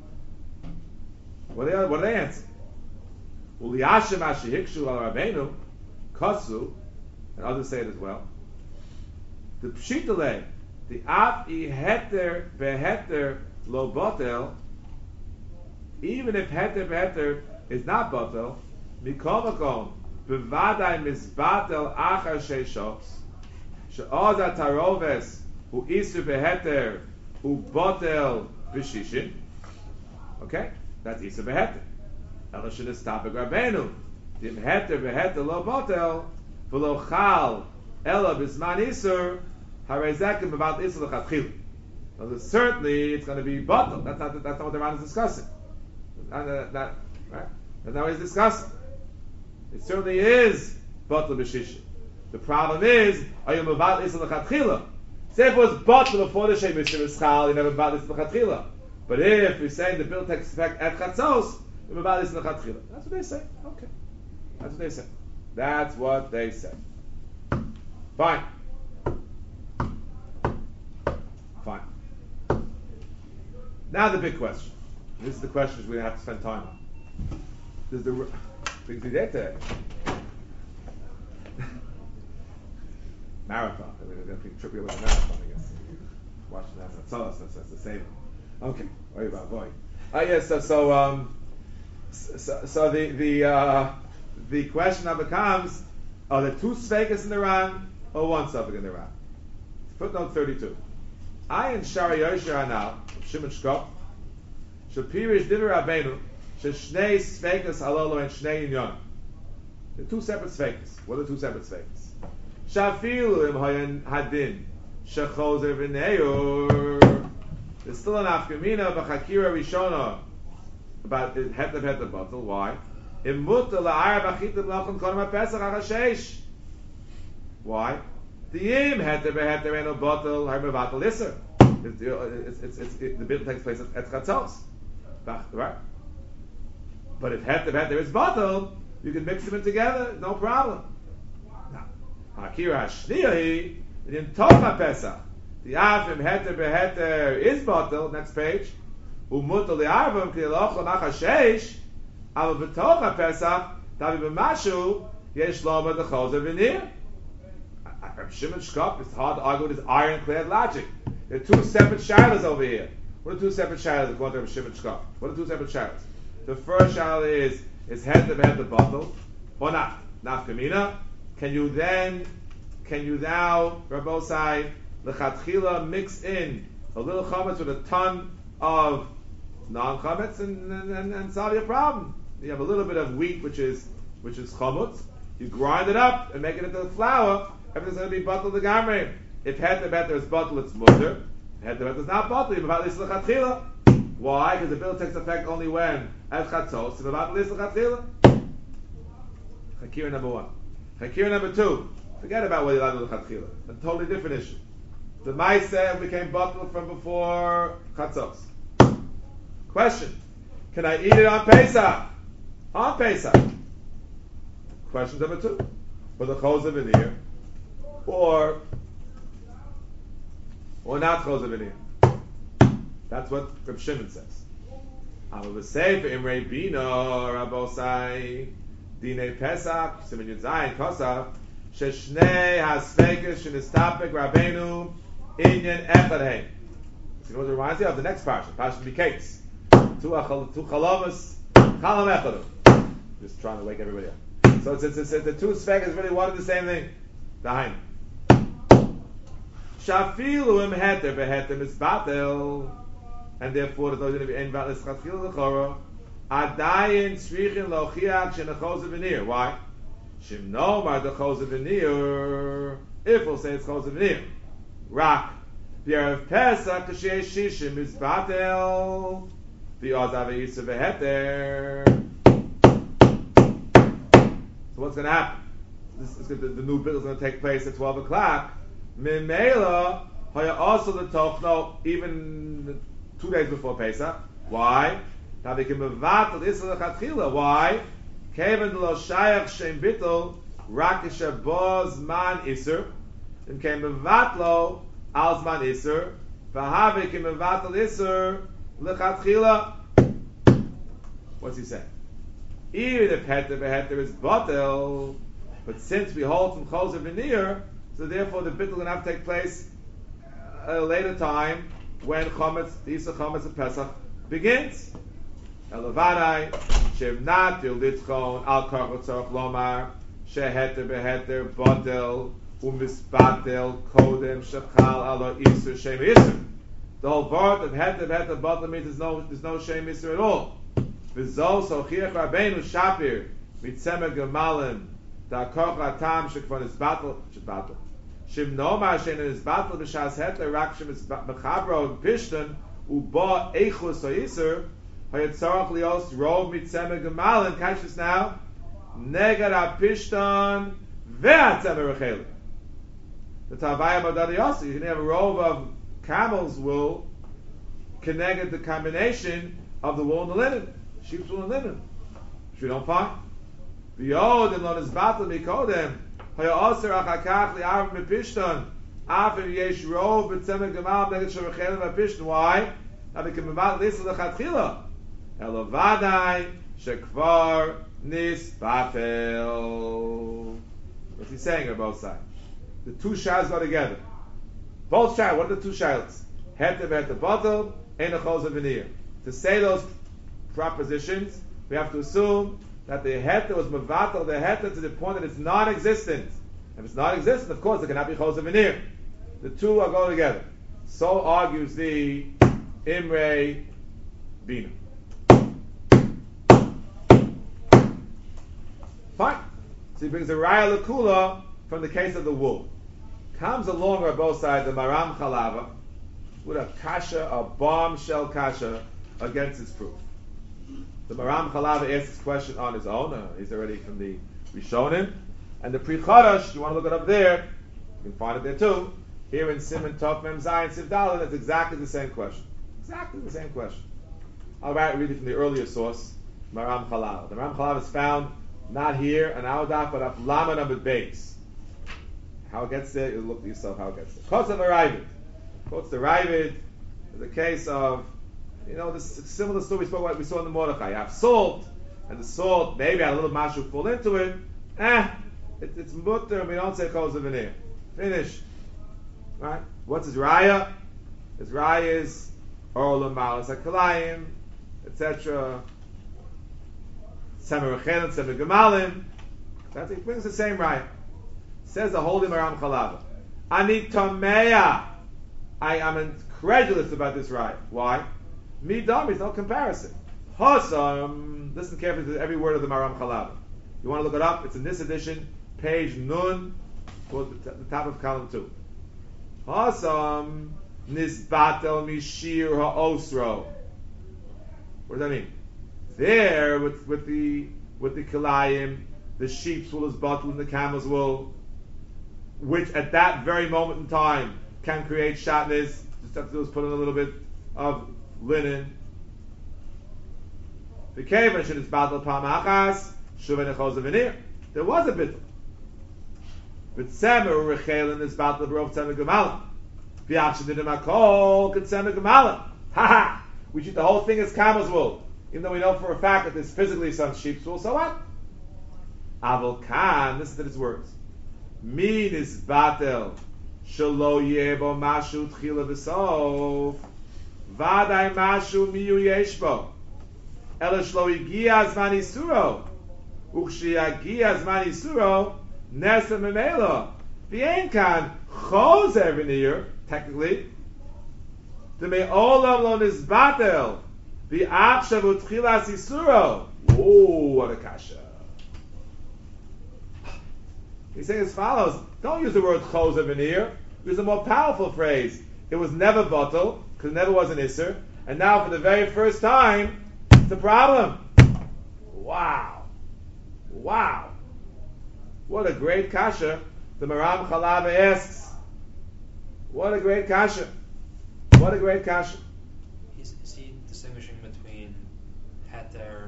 S1: What do they answer? Uliyashem ashihikshu al Rabbeinu kasu, and others say it as well. The pshitale, the af I heter beheter lo botel, even if heter beheter is not botel, mikol makom bevadai misbatel achar sheishos, she'oz ataroves hu isu beheter hu botel b'shishin. Okay, that's isu beheter. Ela shenistapek Rabbeinu, dim heter beheter lo botel, v'lo chal ela b'zman isur. Certainly, it's going to be bottle. That's not what the Ran is discussing. Right? That's not what he's discussing. It certainly is bottle b'shish. The problem is, are you mevad isur l'chatchila? Say if it was bottle before the shem isur ischal, you never mevad isur l'chatchila. But if we're saying the bill takes effect at chatzos, you mevad isur l'chatchila. That's what they say. Okay, that's what they say. That's what they say. Fine. Fine. Now the big question. This is the question we're going to have to spend time on. There's the big today. Marathon. I mean, they're going to trip you with a marathon, I guess. Watching that's the same. Okay. Worry about boy. Yes. So the question now becomes: are there two sveikas in the Ran or one suffix in the Ran? Footnote 32. Ayin Shari Yosher Anal, Shimon Shkop, Shapirish Diver Rabbeinu, Shnei Sveikas Halolo and Shnei Inyon. The two separate Sveikas. What are the two separate Sveikas? Shafilu Im Hayan Hadin, Shechozer V'neur. There's still an Afkamina B'Chakira Rishona about the Het of Bottle. Why? Im Mutta La'ar B'Chitim Lachon Konem HaPesach HaChashesh. Why? The im heter beheter eno bottle har mevatel iser. The bit takes place at chatzos, right? But if heter beheter is bottle, you can mix them in together, no problem. Hakira hashniyahi in toma pesach. The af im heter beheter is bottle. Next page. Umutal the arvam kilochol nachashesh. Al betoma pesach davi b'mashu yesh loma the chozer v'nir. Reb Shimon Shkop, it's hard to argue with his ironclad logic. There are two separate shilas over here. What are two separate shilas according to Reb Shimon Shkop? What are two separate shilas? The first shilah is head to bottle, or not? Nafkamina. Can you now, Rabbosai, lechatchila, mix in a little chametz with a ton of non-chametz and solve your problem? You have a little bit of wheat, which is chametz. You grind it up and make it into flour. Everything's going to be bottled legamrei. If head to better is bottled, it's mutter. Head to better is not bottled. You about this lechatchila. Why? Because the bill takes effect only when as chatzos. You about this lechatchila. Chakira number one. Chakira number two. Forget about what you like with lechatchila. A totally different issue. The ma'aseh became bottled from before chatzos. Question: can I eat it on Pesach? On Pesach. Question number two: for the chos of veneer, or not chos of veneer? That's what Reb Shimon says. I will say for Imrei Bino Rabosai Dine Pesach Siman Yud Zayin Kosav Sheshnei Hasfekes Shenistapek Rabbeinu Inyan Echad Hein. So it reminds you of the next parsha, Parsha Miketz. Two chalamas, chalam echadu. Just trying to wake everybody up. So it's the two sfegas really one and the same thing. Behind. Shafilu im heter beheter misbatel, and therefore the going to be ein valis chafilu lechora. Adayin tzrichin lochiach shenachos veneer. Why? Shimnomar the chos veneer. If we'll say it's chos veneer. Rak. B'erev Pesach k'shei shishim misbatel. The Ozav Yisrael Veheter. So what's going to happen? The new bill is going to take place at 12 o'clock. Mimela Haya also the Tochno even 2 days before Pesach. Why? Now they can mevatel Yisrael Chatchila. Why? Kevin lo shayach shem bittel rakisha boz man iser. And came mevatlo al man iser. V'havik came mevatel iser. What's he saying? Even if heter is batel, but since we hold from chos of veneer, so therefore the bittul going to have to take place at a later time when chometz, the Yisra chometz of Pesach begins. Elavadai shevnat yilditzchon al karchot tzarach lomar sheheter beheter batel umisbatel kodem shechal alo isur shem isur. The whole part of heter bottom means there's no shame mitzvah at all. V'zo so chiach rabbeinu shapir mitzemer gemalim da koch atam shekvon is battle shimnoma shein is battle b'shas heter rak shem is mechabro and pishton uba eichus o yiser hayatzarach lios rov mitzemer gemalim. Catch this now. Negad ha-pishton ve'atzemer rechelim. The Tavaya Badadi also, you can have a robe of camel's wool connected the combination of the wool and the linen, sheep's wool and linen, which we don't find. V'yod and lo nizbatel mikodem haya aser achakach li'arv mepishton afim yesh rov b'tzemer gemal neged sherechelim mepishton. Why? Now they can be about this lechatchila elavadai shekvar nisbatel. What's he saying on both sides? The two shas go together. Both shas. What are the two shas? Heter bottle and a chos of veneer. To say those propositions, we have to assume that the heter was mevatel the heter to the point that it's non-existent. If it's non-existent, of course, it cannot be chos of veneer. The two are going together. So argues the Imrei Bina. Fine. So he brings a raya lekula from the case of the wool. Comes along on both sides the Maram Chalava with a kasha, a bombshell kasha against its proof. The Maram Chalava asks this question on his own. He's already from the Rishonim. And the Pri Chadash, you want to look it up there, you can find it there too. Here in Siman Tov Mem Zayin Siv Daled, it's exactly the same question. Exactly the same question. I'll read it from the earlier source, Maram Chalava. The Maram Chalava is found not here on our daf, but up Lama number base. How it gets there, you look at yourself how it gets there. Quotes of a Ravid. Quotes the Ravid, the case of, this similar story we saw in the Mordechai. You have salt, and the salt maybe had a little mashu fall into it. It's mutter, and we don't say chos of veneer. Finished. Right? What's his raya? His raya is Orlam Malas HaKalayim, etc. Semer Rechelim, Semer Gemalim. That's it. He brings the same raya. Says the Holy Maram Chalava. Ani Tomea. I am incredulous about this raya. Why? Midam is no comparison. Hosam. Listen carefully to every word of the Maram Chalava. You want to look it up? It's in this edition, page Nun, toward the top of column 2. Hosam nisbatel mishir ha'osro. What does that mean? There, with the kilayim, the sheep's wool is bottled in the camel's wool, which at that very moment in time can create shatnez. Just have to do is put in a little bit of linen. The kaven should is battle pamachas shuven echos avenir. There was a bit. But semer rechelin is battle brov semer gemalim. V'achshav didim could semer gemalim. Ha ha! We treat the whole thing as camel's wool, even though we know for a fact that there's physically some sheep's wool. So what? Aval kan. Listen to his words. Min is batel shelo yebo mashu tchila v'sof vaday mashu miyu yeshbo ela shlo igia zman isuro uchshi agia zman isuro nesa memelo v'en kan chozer v'nir technically the me'olam lo nizbatel v'achshav utchilas isuro. Oh, what a kasha. He's saying as follows: don't use the word chozer v'nir. Use a more powerful phrase. It was never bottle because it never was an isser, and now for the very first time, it's a problem. Wow, wow! What a great kasha the Maram Chalava asks. What a great kasha! What a great kasha!
S2: Is he distinguishing between heter,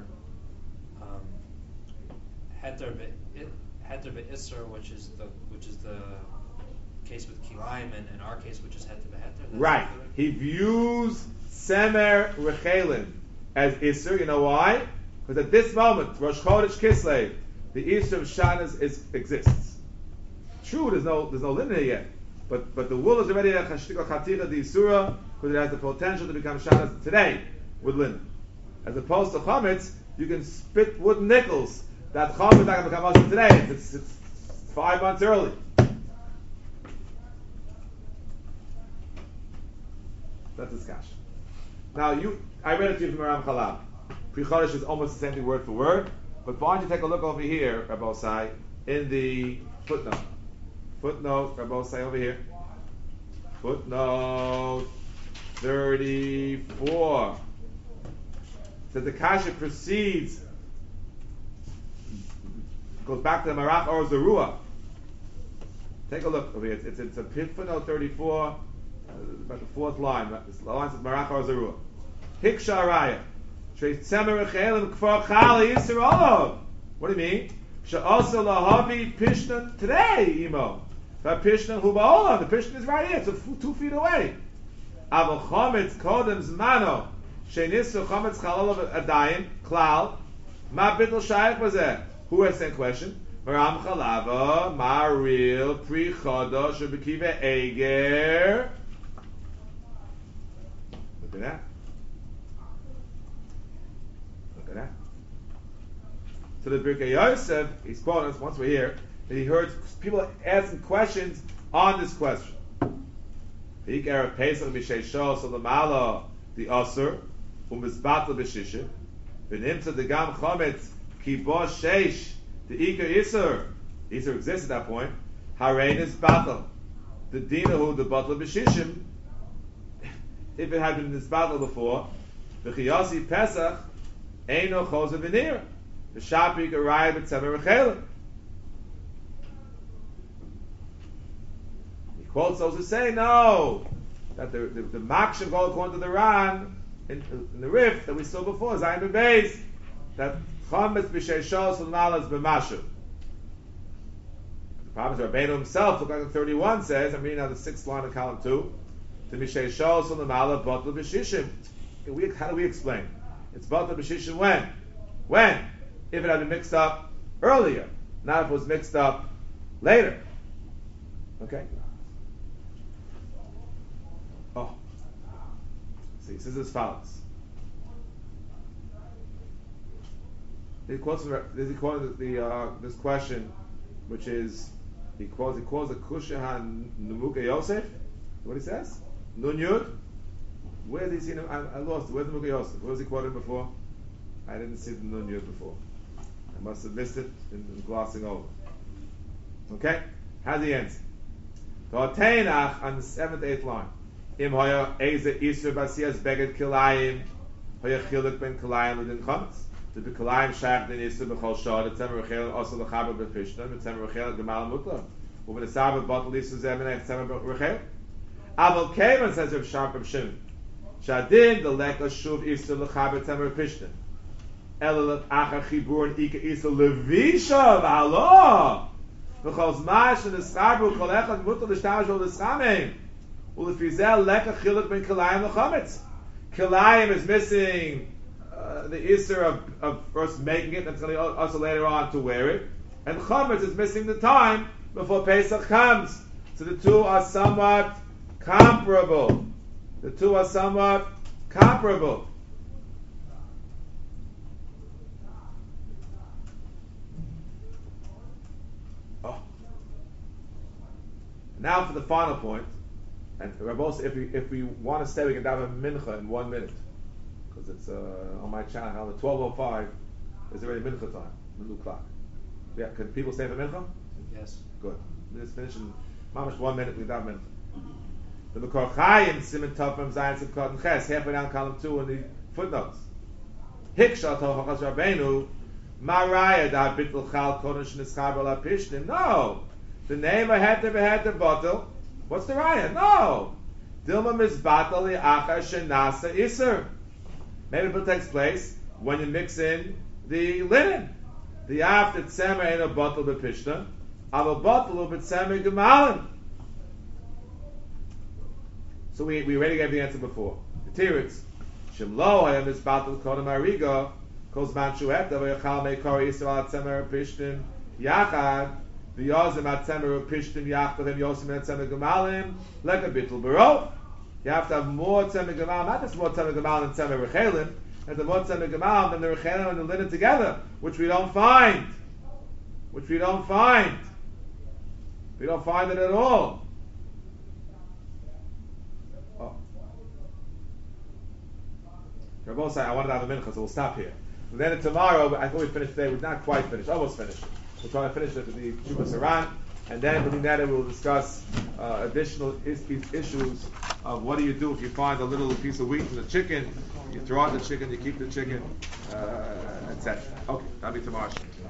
S2: heter be'isser, which is the case with kilayim, and our case, which is heter be'heter?
S1: Right. He views semer rechelin as isser. You know why? Because at this moment, Rosh Chodesh Kislev, the isser of shanas exists. True, there's no linen yet, but the wool is already a chashtika chatira the isura because it has the potential to become shanas today with linen. As opposed to chametz, you can spit wooden nickels. That chametz is not going to become usher today. It's 5 months early. That's his kash. Now I read it to you from Maram Chalab. Pri Chodesh is almost the same thing word for word, but why don't you take a look over here, Rabbi Osai, in the footnote. Footnote, Rabbi Osai over here. Footnote 34. So the kasha proceeds, goes back to the Marach or Zerua. Take a look over here. It's a footnote 34, about the 4th line. The line says Marach or Zerua. Hiksha Araya. What do you mean? She'asa lahavi pishnan today, imo. Pishnan hu ba'olam. The pishnan is right here. It's 2 feet away. Aval chometz kodem zmano. She'nisu chometz chalalav adayin klal. Ma bitl shayach bazeh. Who asked that question? Maram Chalava, Maril, Pri Chodosh, Bekiva Eger. Look at that. Look at that. So the Birkei Yosef, he's quoting us once we're here, that he heard people asking questions on this question. The Ikar of Pesach Mishesho Salamala, the Osir, Umizbatla B'Shishim, V'nimtza the Gam Chometz, Kibosh Sheish, the Ikar Isser. Isser exists at that point. Harein is battle. The Dinahu, the Batla B'Shishim, if it had been in this battle before, the Chiyasi Pesach, Eino Chosa V'nir. The Shapik arrived at Semer Rechelim. He quotes those who say no, that the Makshav go according to the Ran in the Rif that we saw before, Zayin Bebeis, that Chometz b'Sheishos L'Malas b'Mashu. The problem is Rabbeinu himself, look like 31 says, I'm reading now the 6th line of column 2, to B'Sheishos L'Malas Botla B'Shishim. How do we explain? It's Botla B'Shishim when? When? If it had been mixed up earlier, not if it was mixed up later. Okay. Oh. See, he says as follows. He quotes this question, which is he calls the Kushahan Numuka Yosef. What he says? Nun Yud. Where did he see him? I lost it. Where's Numuka Yosef? Where was he quoted before? I didn't see the Nun Yud before. I must have missed it in glossing over. Okay? How's the answer? Ta'ateinach on the 7th, 8th line. Im hoya eze isur basiyas beged kilayim hoya chiluk ben kilayim l'din chametz. To be kilayim shach din isur b'chol shah t'zemer rechel also l'chaber b'pishna t'zemer rechel gemal mutla uven esaber batel isur zemen t'zemer rechel. Aval kevan says Rav Sharp of Shimon shadin the leka shuv isur l'chaber t'zemer b'pishna elalat achar chibur and ika isur levisha v'alo v'chol zmash and eschaber kol echad mutla l'shtamash ol l'schamein. Ulefizel leka chiluk ben kilayim l'chametz. Kilayim is missing the isser of first making it. That's going to also later on to wear it. And chametz is missing the time before Pesach comes. So the two are somewhat comparable. The two are somewhat comparable. Oh. Now for the final point. And Rabos, if we want to stay, we can have a mincha in 1 minute, because it's on my channel. Now the 12:05 is already mincha time, the new clock. Yeah, can people stay for mincha?
S2: Yes.
S1: Good. Let's finish in mamash 1 minute. We have mincha. The Mekor Chaim Siman Tov from Zayin Sivkot and Ches halfway down column 2 in the footnotes. Hikshat Hochachas Rabbeinu Maraya Da Bittul Chal Kodesh Nischar B'La Pishnim. No, the name of Heter Bottle. What's the raya? No. Dilma mizbatal li'achar shenasa iser. Maybe it takes place when you mix in the linen. The after tzemer ain't a bottle b'pishna, aval bottle b'tzemer gemalim. So we already gave the answer before. The Tiritz. Shemlo hayam mizbatal kodem ariga kol zman shuheta v'yachal meikor yisrael al tzemer pishtim yachad. The Yozim at Tzemer Pishtim Yachtalim Yosim at Tzemer Gemalim like a bittul baro. You have to have more Tzemer Gemalim, not just more Tzemer Gemalim than Tzemer Rechelim, and the more Tzemer Gemalim than the Rechelim and the linen together, which we don't find. We don't find it at all. Oh. Rabbi I wanted to have a mincha, so we'll stop here. And then tomorrow, I thought we finished today. We're not quite finished, almost finished. We'll try to finish it with the Chuvas Haran, and then within that we'll discuss additional issues of what do you do if you find a little piece of wheat in the chicken. You throw out the chicken, you keep the chicken, etc. Okay, that'll be tomorrow.